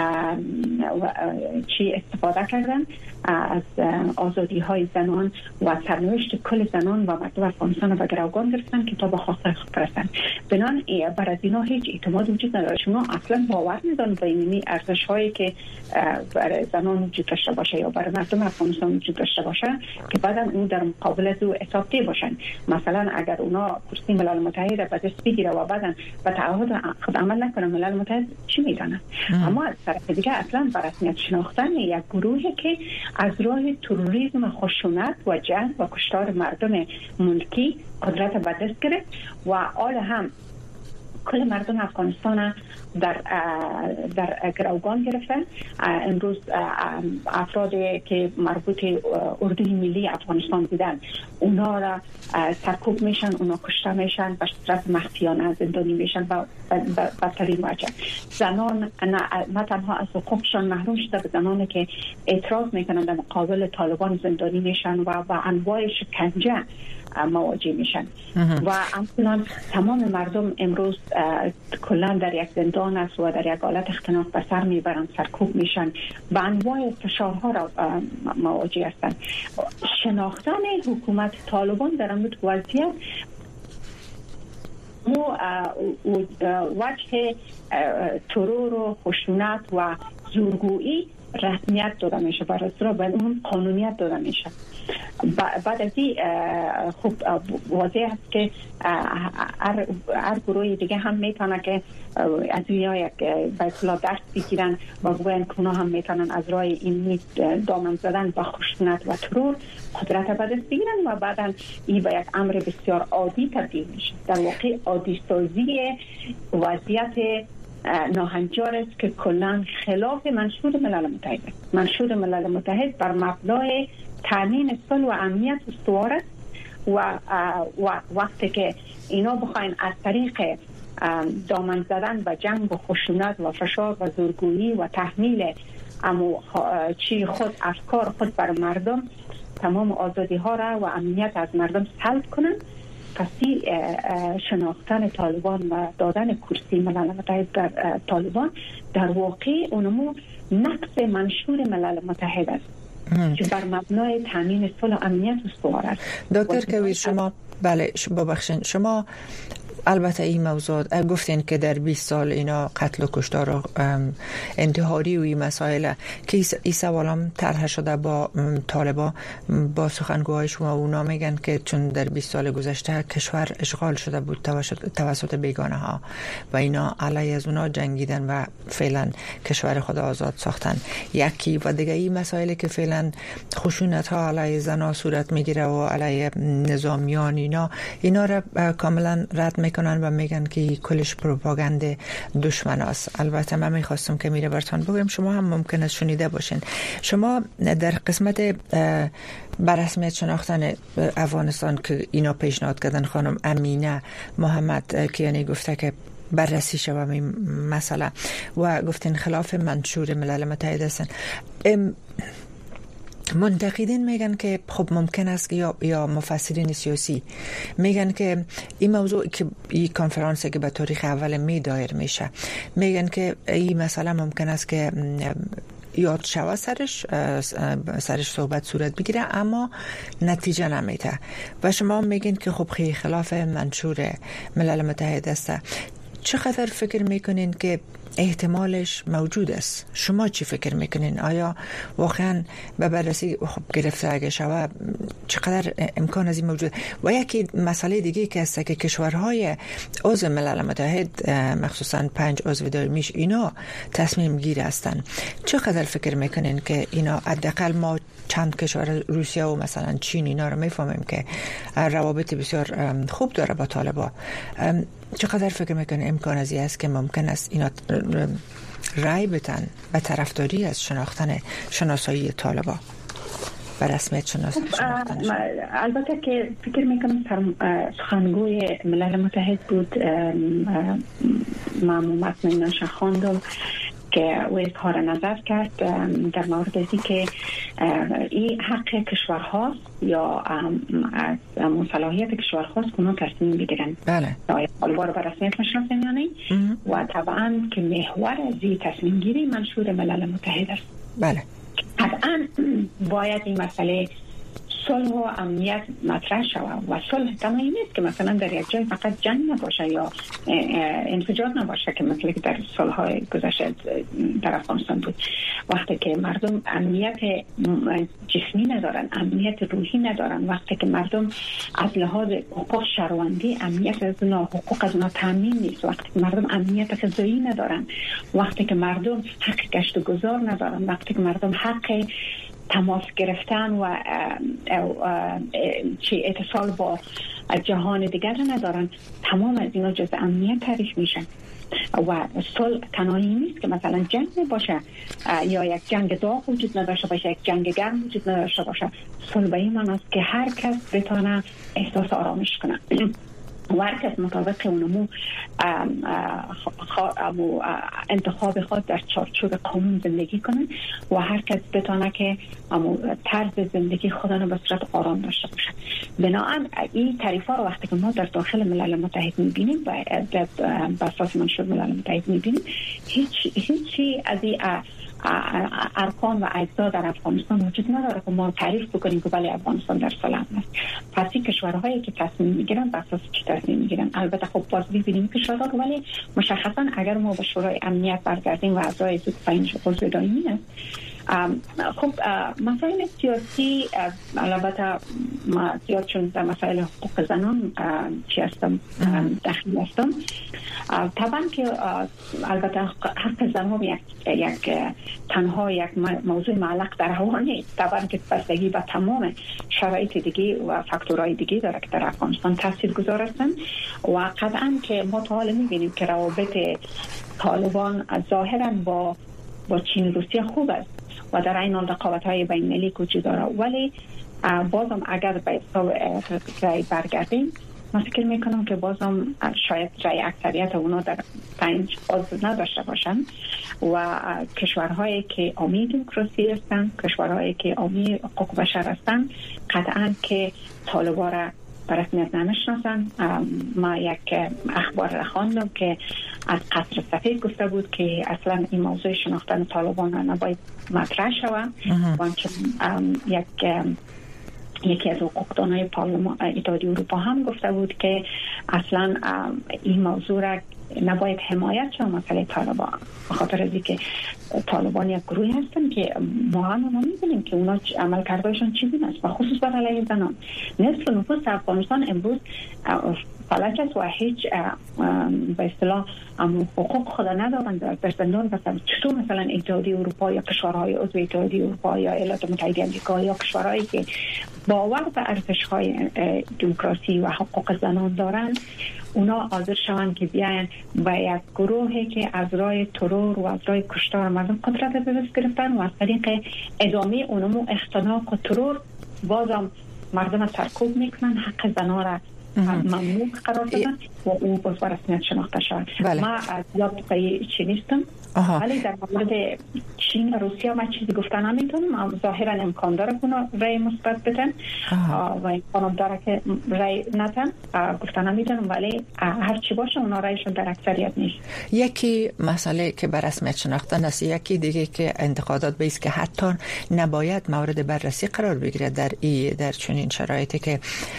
چی استفاده کردن از آزادی های زنان و سرنوشت کل زنان و مردم افغانستان را به گروگان گرفتن که تا به خواستای خود برسن. بنان بر از اینا هیچ اعتماد وجود نداره. شما اصلا باور ندارن به این ارزش هایی که برای زنان وجود داشته باشه یا برای مردم افغانستان وجود داشته باشه که بعدا اون در مقابل از او حسابی باشن. مثلا اگر اونا کرسی ملل متحد به دست بگیره و بعدا به تعهد خود عمل نکنه، ملل متحد چی میدانه؟ اما از طرف دیگه اصلا به رسمیت شناختن یک گروهی که از راه تروریسم، خشونت و جنگ و کشتار مردم ملکی قدرت به دست گرفت و آل هم کل مردم افغانستان در گروگان گرفتن. امروز افرادی که مربوط اردوی ملی افغانستان بودن اونا را سرکوب میشن، اونا کشته میشن، به صورت مخفیانه زندانی میشن و بدترین وجه زنان نه تنها از حقوقشان محروم شده، به زنانی که اعتراض میکنن در مقابل طالبان زندانی میشن و انواع شکنجه مواجه میشن. و همچنان تمام مردم امروز کلا در یک زندان است و در یک حالت اختناق به سر میبرن، سرکوب میشن، به انواع فشارها را مواجه هستند. شناختن حکومت طالبان در این وضعیت وجه ترور و خشونت و زورگویی رسمیت داده میشه، برای به اون قانونیت داده میشه. بعد از این خب واضح است که هر گروه دیگه هم میتونه که از اینها یک به اصطلاح درس بگیرن و بگوین که اونا هم میتونن از راه این دامن زدن با خشونت و ترور قدرت به دست بگیرن و بعدا این به یک امر بسیار عادی تبدیل میشه. در واقع عادی سازی وضعیت ناهنجار است که کلا خلاف منشور ملل متحد است. منشور ملل متحد بر مبنای تامین صلح و امنیت استوار است و وقتی که اینا بخواین از طریق دامن زدن و جنگ و خشونت و فشار و زورگویی و تحمیل خود افکار خود بر مردم تمام آزادی ها را و امنیت از مردم سلب کنن، پسی شناختن طالبان و دادن کرسی ملل متحد در طالبان در واقع اونمو نقض منشور ملل متحد است که بر مبنای تامین صلح و امنیت استوار است. دکتر کویر، شما بله ببخشید، شما البته این موضوع گفتین که در 20 سال اینا قتل و کشتار و انتحاری و این مسائل که این سوالام طرح شده با طالبا، با سخنگوهای شما، اونا میگن که چون در 20 سال گذشته کشور اشغال شده بود توسط بیگانه ها و اینا علیه از اونا جنگیدن و فعلا کشور خود آزاد ساختن. یکی و دیگه این مسائلی که فعلا خشونت ها علیه زنها صورت میگیره و علیه نظامیان اینا را کاملا رد میکنن و میگن که کلش پروپاگاند دشمن است. البته من میخواستم که میره براتون بگم، شما هم ممکنه شنیده باشین. شما در قسمت بررسمیت شناختن افغانستان که اینا پیشنهاد کردن، خانم امینه محمد کیانی گفته که بررسی شوم این مسئله و گفتین خلاف منشور ملل متحد هستن. منتقدین میگن که خب ممکن است که یا مفسرین سیاسی میگن که این موضوع که این کنفرانسی که به تاریخ اول می دایر میشه، میگن که این مسئله ممکن است که یاد شوه سرش صحبت صورت بگیره اما نتیجه نمیده و شما میگین که خب خلاف منشور ملل متحد است. چقدر فکر میکنین که احتمالش موجود است؟ شما چی فکر میکنین؟ آیا واقعا به بررسی گرفته اگه شوه چقدر امکان از این موجود؟ و یکی مسئله دیگه که هست که کشورهای عضو ملل متحد مخصوصا 5 عضو دائمیش اینا تصمیم گیر هستن. چقدر فکر میکنین که اینا حداقل ما چند کشور روسیه و مثلا چین اینا رو میفهمیم که روابط بسیار خوب داره با طالبان، چقدر فکر میکنه امکان ازی است که ممکن است اینا رای بتن به طرفداری از شناسایی طالبان و رسمیت شناختن؟ البته که فکر میکنم سخنگوی ملل متحد بود، ممنونت منش خواندم که او اظهار نظر کرد در مورد اینکه که این حق کشورهاست یا صلاحیت کشورهاست که اونا تصمیم بگیرن. بله. طالبان رو به رسمیت میشناسن یا نه؟ و طبعا که محور از این تصمیم گیری منشور ملل متحد است. بله. طبعا باید این مسئله صلح و امنیت مطرح شود و صلح تنهایی نیست که مثلا در یک جای فقط جنگ نباشه یا انفجار نباشه که مثلا که در سالهای گذشته در افغانستان بود. وقتی که مردم امنیت جسمی ندارن، امنیت روحی ندارن، وقتی که مردم از لحاظ حقوق شهروندی امنیت از اونا، حقوق از اونا تامین نیست، وقتی که مردم امنیت غذایی ندارن، وقتی که مردم حق گشت و گذار ندارن، وقتی که مردم حق تماس گرفتن و اتصال با جهان دیگر ندارن، تمام از اینا جزء امنیت تعریف میشن. و صلح تنهایی نیست که مثلا جنگ باشه یا یک جنگ داغ وجود نداشته باشه، یک جنگ گرم وجود نداشته باشه. صلح به این معنی است که هر کس بتونه احساس آرامش کنه و هر کس مطابق اونمو انتخاب خود در چارچوب قانون زندگی کنه و هر کس بتونه که طرز زندگی خودانو به صورت آرام داشته باشه. بنابراین این تعریف‌ها رو وقتی که ما در داخل ملل متحد می‌بینیم و بر اساس منشور ملل متحد می‌بینیم، هیچی از این ارکان و اجزا در افغانستان وجود نداره که ما تعریف بکنیم که بله افغانستان در صلح است. پس این کشورهایی که تصمیم میگیرن بر اساس چی تصمیم میگیرن؟ البته خب باز ببینیم کشورها رو، ولی مشخصا اگر ما به شورای امنیت برگردیم و اعضای زود 5 عضو دائمی است. خب مسائل سیاسی البته ما زیاد چون در مسائل حقوق زنان چی هستم دخیل هستم، طبعا که البته حق زنان یک تنها یک موضوع معلق در هوا نیست، طبعا که بستگی به تمام شرایط دیگه و فاکتورهای دیگه داره که در افغانستان تاثیرگذار هستن و قطعا که ما تا حالا می‌بینیم که روابط طالبان ظاهرا با چین و روسیه خوب است و در این حال رقابت‌های بین‌المللی وجود داره، ولی بازم اگر به رای برگردیم من فکر میکنم که بازم شاید رای اکثریت اونا در 5 عضو نداشته باشن و کشورهایی که حامی دموکراسی هستن، کشورهایی که حامی حقوق بشر هستن، قطعا که طالبان را به رسمیت نمیشناسن. ما یک اخبار را خواندم که از قصر سفید گفته بود که اصلا این موضوع شناختن طالبان نباید مطرح شود و یک یکی از حقوقدانای پارلمان اتحادیه اروپا هم گفته بود که اصلا این موضوع را نباید حمایت شد مسئله طالبان، بخاطر از اینکه طالبان یک گروهی هستن که ما می‌بینیم که اونا عملکردشون چیزی نیست و خصوصا علیه زنان. نصف نفوس افغانستان امروز فلج است و هیچ به اصطلاح حقوق خود ندارند در زندان. چطور مثلا اتحادیه اروپا یا کشورهای عضو اتحادیه اروپا یا ایالات متحده آمریکا یا کشورهایی که باور به ارزش‌های دموکراسی و حقوق زنان دارند، اونا حاضر شوند که بیاین و یک گروهی که از راه ترور و از راه کشتار مردم قدرت به دست گرفتن و از طریق ادامه اونمو اختناق و ترور بازم مردم سرکوب میکنن، حق زنان را ممنوع قرار دادن و او باز به رسمیت شناخته شد. ما از یاد چی نیستم، ولی در مورد چین و روسیه ما چیزی گفتن نمیتونم. ظاهرا امکان داره که اونا رای مثبت بدن و امکان داره که رای ندن، گفتن نمیتونم، ولی هر چی باشه اونا رایشون در اکثریت نیست. یکی مسئله که بر رسمیت شناختن است، یکی دیگه که انتقادات به است که حتی نباید مورد بررسی قرار بگیره در چنین شرایطی که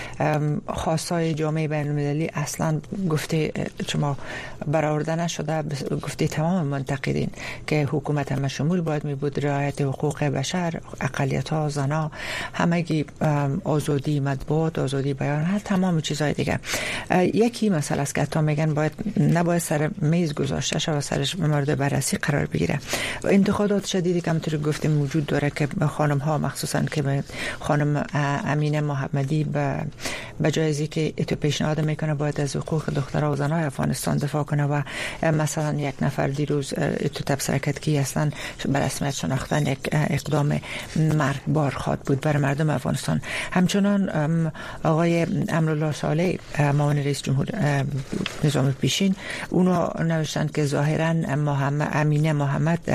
خواستای جامعه بین المللی اصلا گفته شما برآورده نشده. گفته تمام منتقدین که حکومت هم شمول باید می بود رعایت حقوق بشر، اقلیت‌ها، زن‌ها، همگی آزادی مطبوعات، آزادی بیان، هر تمام چیزهای دیگه. یکی مسئله است که تا میگن نباید سر میز گذاشته شه و سرش مورد بررسی قرار بگیره. و انتقادات شدیدی که همونطور گفتیم وجود داره که خانم‌ها مخصوصا که خانم امینه محمدی به جای از اینکه اتو پیشنهاد میکنه باید از حقوق دخترها و زنهای افغانستان دفاع کنه و مثلا یک نفر دیروز تو تبصره کرد که اصلا به رسمیت شناختن یک اقدام مرگبار خواد بود برای مردم افغانستان. همچنان آقای امرالله صالح معاون رئیس جمهور نظام پیشین اونا نوشتند که ظاهرا امینه محمد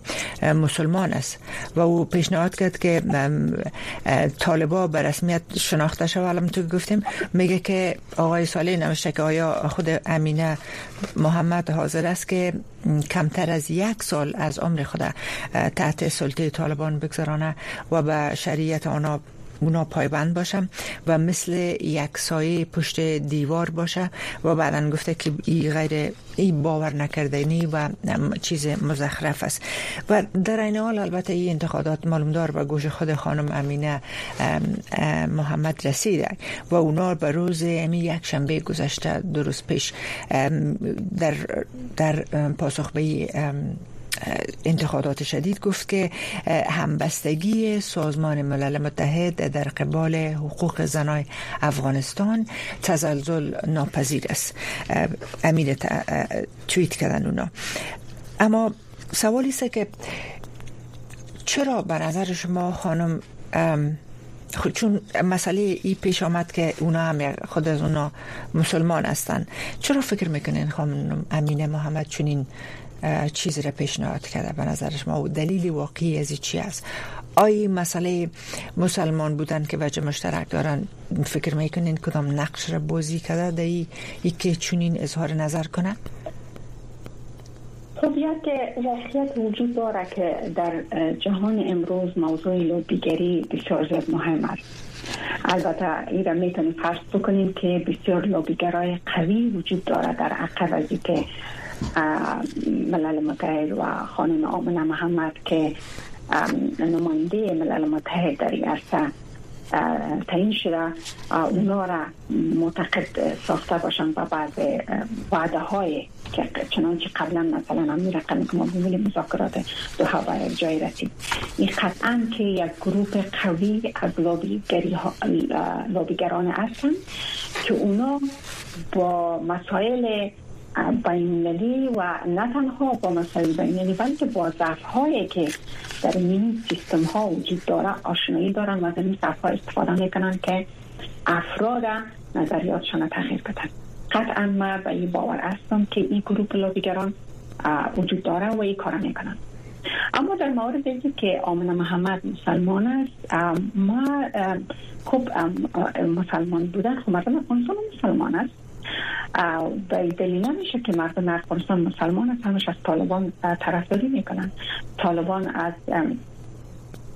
مسلمان است و او پیشنهاد کرد که طالبا به رسمیت شناخته شود. الان تو گفتیم میگه که آقای صالح نوشته که آیا خود امینه محمد حاضر است که کمتر از 1 سال از عمر خود تحت سلطه طالبان بگذارانه و به شریعت اونا پایبند باشه و مثل یک سایه پشت دیوار باشه و بعدن گفته که این باور نکردنی و چیز مزخرف است. و در این حال البته این انتقادات معلومدار به گوش خود خانم امینه محمد رسیده و اونا به روز یک شنبه گذشته 2 روز پیش در پاسخ به انتقادات شدید گفت که همبستگی سازمان ملل متحد در قبال حقوق زنای افغانستان تزلزل ناپذیر است. امیر توییت کردن اونا. اما سوالی است که چرا به نظر شما خانم چون مسئله ای پیش آمد که اونا هم خود از اونا مسلمان هستن، چرا فکر میکنین خانم امینه محمد چنین چیزی را پیشنهاد کرده؟ به نظر شما دلیل واقعی از چی است؟ آیا مسئله مسلمان بودن که وجه مشترک دارن فکر میکنین کدام نقش را بازی کرده در ای که چنین اظهار نظر کنه؟ خب یک واقعیت وجود داره که در جهان امروز موضوع لوبیگری بسیار زیاد مهم است. البته این را میتونیم فرض بکنیم که بسیار لوبیگرای قوی وجود داره در عقب از اینکه ملل متحد و خانم آمنه محمد که نماینده ملل متحد در این عرصه تعیین شده اونا را معتقد ساخته باشن و بعض وعده های که چنانچه قبلا مثلا همین رقمی که ما بمیل مذاکرات دوحه به جای رسید، این قطعا که یک گروه قوی از لابیگران هستن که اونا با مسائل بین‌المللی و نه تنها با مسائل بین‌المللی بلکه با ضعف‌هایی که در این سیستم ها وجود داره آشنایی دارن و از این ضعف‌ها استفاده میکنن که افراد نظریاتشان تغییر بدن. قطعا ما به این باور هستم که این گروه لابیگران وجود داره و این کار میکنن. اما در مورد اینکه که آمنه محمد مسلمان است، ما خب مسلمان بودن خب مردم افغانستان مسلمان است. به دلیل نمیشه که مردم افغانستان مسلمان است همش از طالبان طرفداری میکنن. طالبان از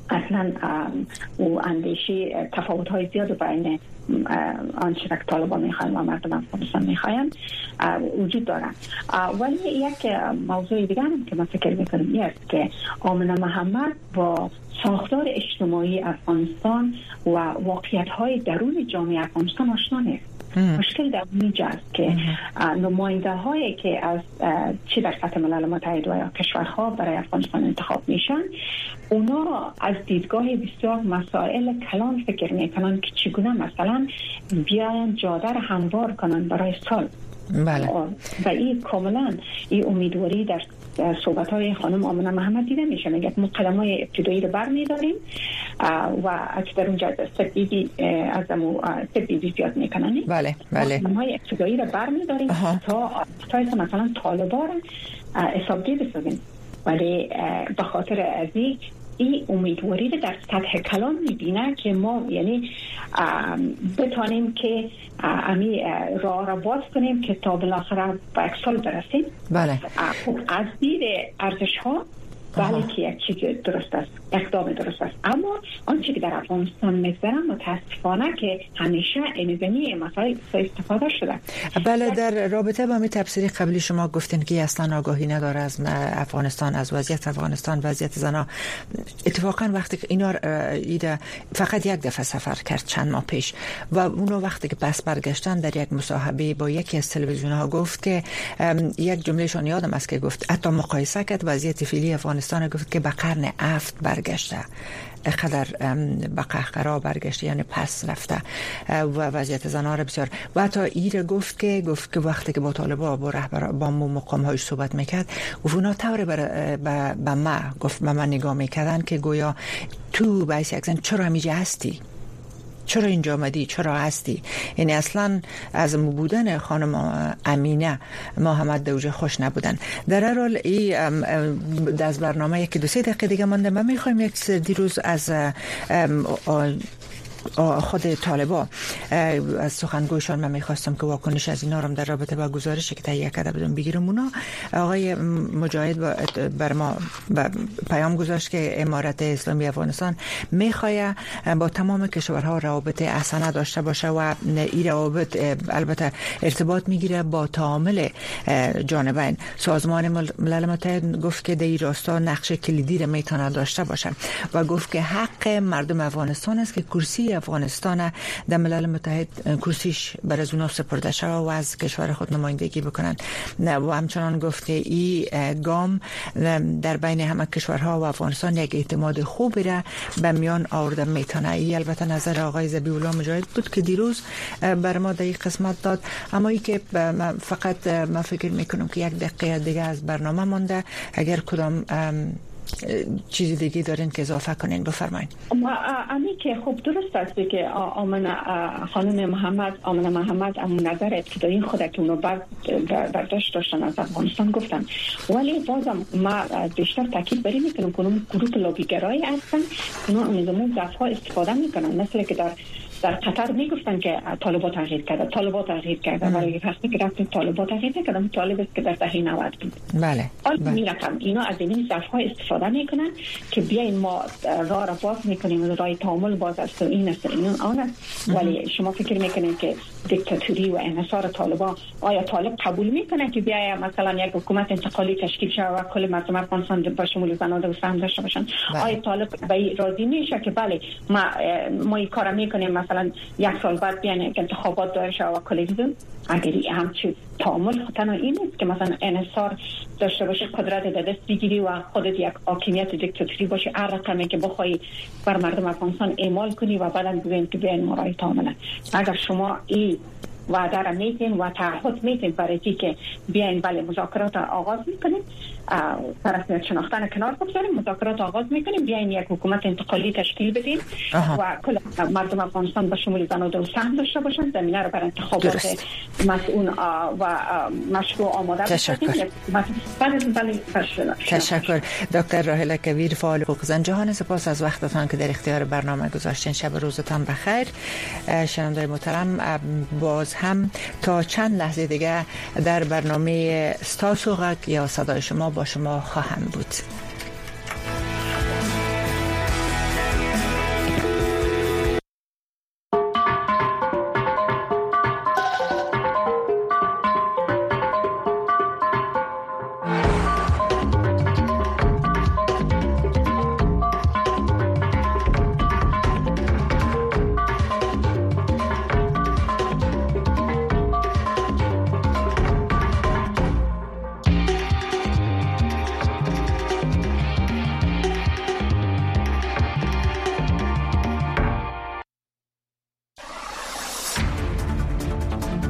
اصلا او اندیشه تفاوت‌های زیاد بین آنچه که طالبان میخواین و مردم افغانستان میخواین وجود داره. ولی یک موضوع دیگر هم که من فکر میکنم این است که آمنه محمد با ساختار اجتماعی افغانستان و واقعیت‌های درون جامعه افغانستان آشنا نیست. مشکل در اینجا است که نماینده هایی که از چه در سطح ملل متحد و یا کشورها برای افغانستان انتخاب میشن، اونا از دیدگاه بسیار مسائل کلان فکر میکنن که چگونه مثلا بیاین جاده را هموار کنن برای سال. بله. و این کاملا این امیدواری در صحبت‌های خانم آمنه محمد دیده میشه. میگه ما قدم‌های ابتدایی رو برمی‌داریم و در اونجا سبیدی زیاد میکنن. بله بله. قدم‌های ابتدایی رو برمی‌داریم تا مثلا طالبان حسابی بسازیم. ولی به خاطر از این امیدواری رو در سطح کلان میبینه که ما یعنی بتانیم که امی راه را باز کنیم که تا بالاخره با یک سال برسیم. بله. از دید ارزش ها بله که یک چیز درست است، اقدام درست است، اما آنچه که در افغانستان می‌گذره متاسفانه که همیشه اینوانی مسائل استفاده شده. بله، در رابطه با می تفسیری قبلی شما گفتین که اصلا آگاهی نداره از افغانستان، از وضعیت افغانستان، وضعیت زنا. اتفاقا وقتی که اینا فقط یک دفعه سفر کرد چند ماه پیش و اونو وقتی که پس برگشتن در یک مصاحبه با یکی از تلویزیون‌ها گفت که یک جملهشون یادم است که گفت حتی مقایسه کرد وضعیت فعلی افغانستان، گفت که به قرن 7 برگشته، قدر به قهقرا برگشته، یعنی پس رفته و وضعیت زنها را بسیار. و حتی ایره گفت که وقتی که با طالبان با رهبر با مقام هایش صحبت میکرد و اونا طور به ما نگاه میکردن که گویا تو باعث یک زن چرا همیجا هستی، چرا اینجا آمدی، چرا هستی. یعنی اصلا از بودن خانم امینه محمد دوجه خوش نبودن. در هر حال از برنامه یک 2-3 دقیقه دیگه مانده. من میخوایم یک دیروز از خود طالبا از سخنگویشان من میخواستم که واکنش از اینا رو در رابطه با گزارشی که تهیه کرده بودم بگیرم. اونا آقای مجاهد بر ما پیام گذاشت که امارت اسلامی افغانستان میخواد با تمام کشورها روابط حسنه داشته باشه و این روابط البته ارتباط میگیره با تعامل جانبین. سازمان ملل متحد گفت که در این راستا نقش کلیدی را میتونه داشته باشه و گفت که حق مردم افغانستان است که کرسی افغانستان در ملل متحد کرسیش بر از اونا سپرده شده و از کشور خود نمایندگی بکنن. و همچنان گفت که این گام در بین همه کشورها و افغانستان یک اعتماد خوبی را به میان آورده میتونه. این البته نظر آقای ذبیح الله مجاهد بود که دیروز بر ما در این قسمت داد. اما ای که فقط من فکر میکنم که 1 دقیقه دیگه از برنامه مونده، اگر کدام چیزی دیگه دارین که اضافه کنین بفرمایید. امی که خوب درست است که خانم آمنه محمد اون نظر ابتدایی خود که اونو برداشت داشتن از افغانستان گفتن، ولی بازم ما بیشتر تاکید بر این میکنم که اون گروه لابیگرایی هستن، اونا اون دفعه استفاده میکنن، مثل که در قطر میگفتن که طالبان تغییر کرده ولی وقتی که رفتیم طالبان تغییر نکردن، طالب است که در دهه 90 بود. بله. میرقم اینا از این ظرف‌ها استفاده میکنن که بیاین ما راه را باز میکنیم، راه تعامل باز است، این است این آن است. ولی شما فکر میکنین که دیکتاتوری و انحصار طالبان، آیا طالب قبول میکنه که بیاید مثلا یک حکومت انتقالی تشکیل شه و کل مردم افغانستان با شمول زنان و سهم داشته باشن؟ آیا طالب به راضی میشه که بله ما این کارا میکنیم، مثلا 1 سال بعد بیان انتخابات داره شه و کل دیدن؟ اگر همچین تعامل خطا این است که مثلا انحصار داشته باشه، قدرت در دست بگیری و خودت یک حاکمیت دیکتاتوری باشه، هر رقمی که بخوای بر مردم افغانستان اعمال کنی و بعداً بگین که بیاین مرای تعامل. اگر شما این وعده را میتین و تعهد میتین برای که بیاین بله مذاکرات آغاز میکنیم، طرفیت شناختن کنار بگذاریم، مذاکرات آغاز میکنیم، بیاین یک حکومت انتقالی تشکیل بدیم و کل مردم افغانستان به شمول زنان و سهم داشته باشند، زمینه را بر انتخابات مسئول و مشروع آماده بکنیم. تشکر دکتر راحله کویر، فعال حقوق زن. جهان سپاس از وقتتان که در اختیار برنامه گذاشتین. شب روزتان بخیر. شنوندگان محترم، باز هم تا چند لحظه دیگه در برنامه ستاسو غږ یا صدای شما با شما خواهم بود.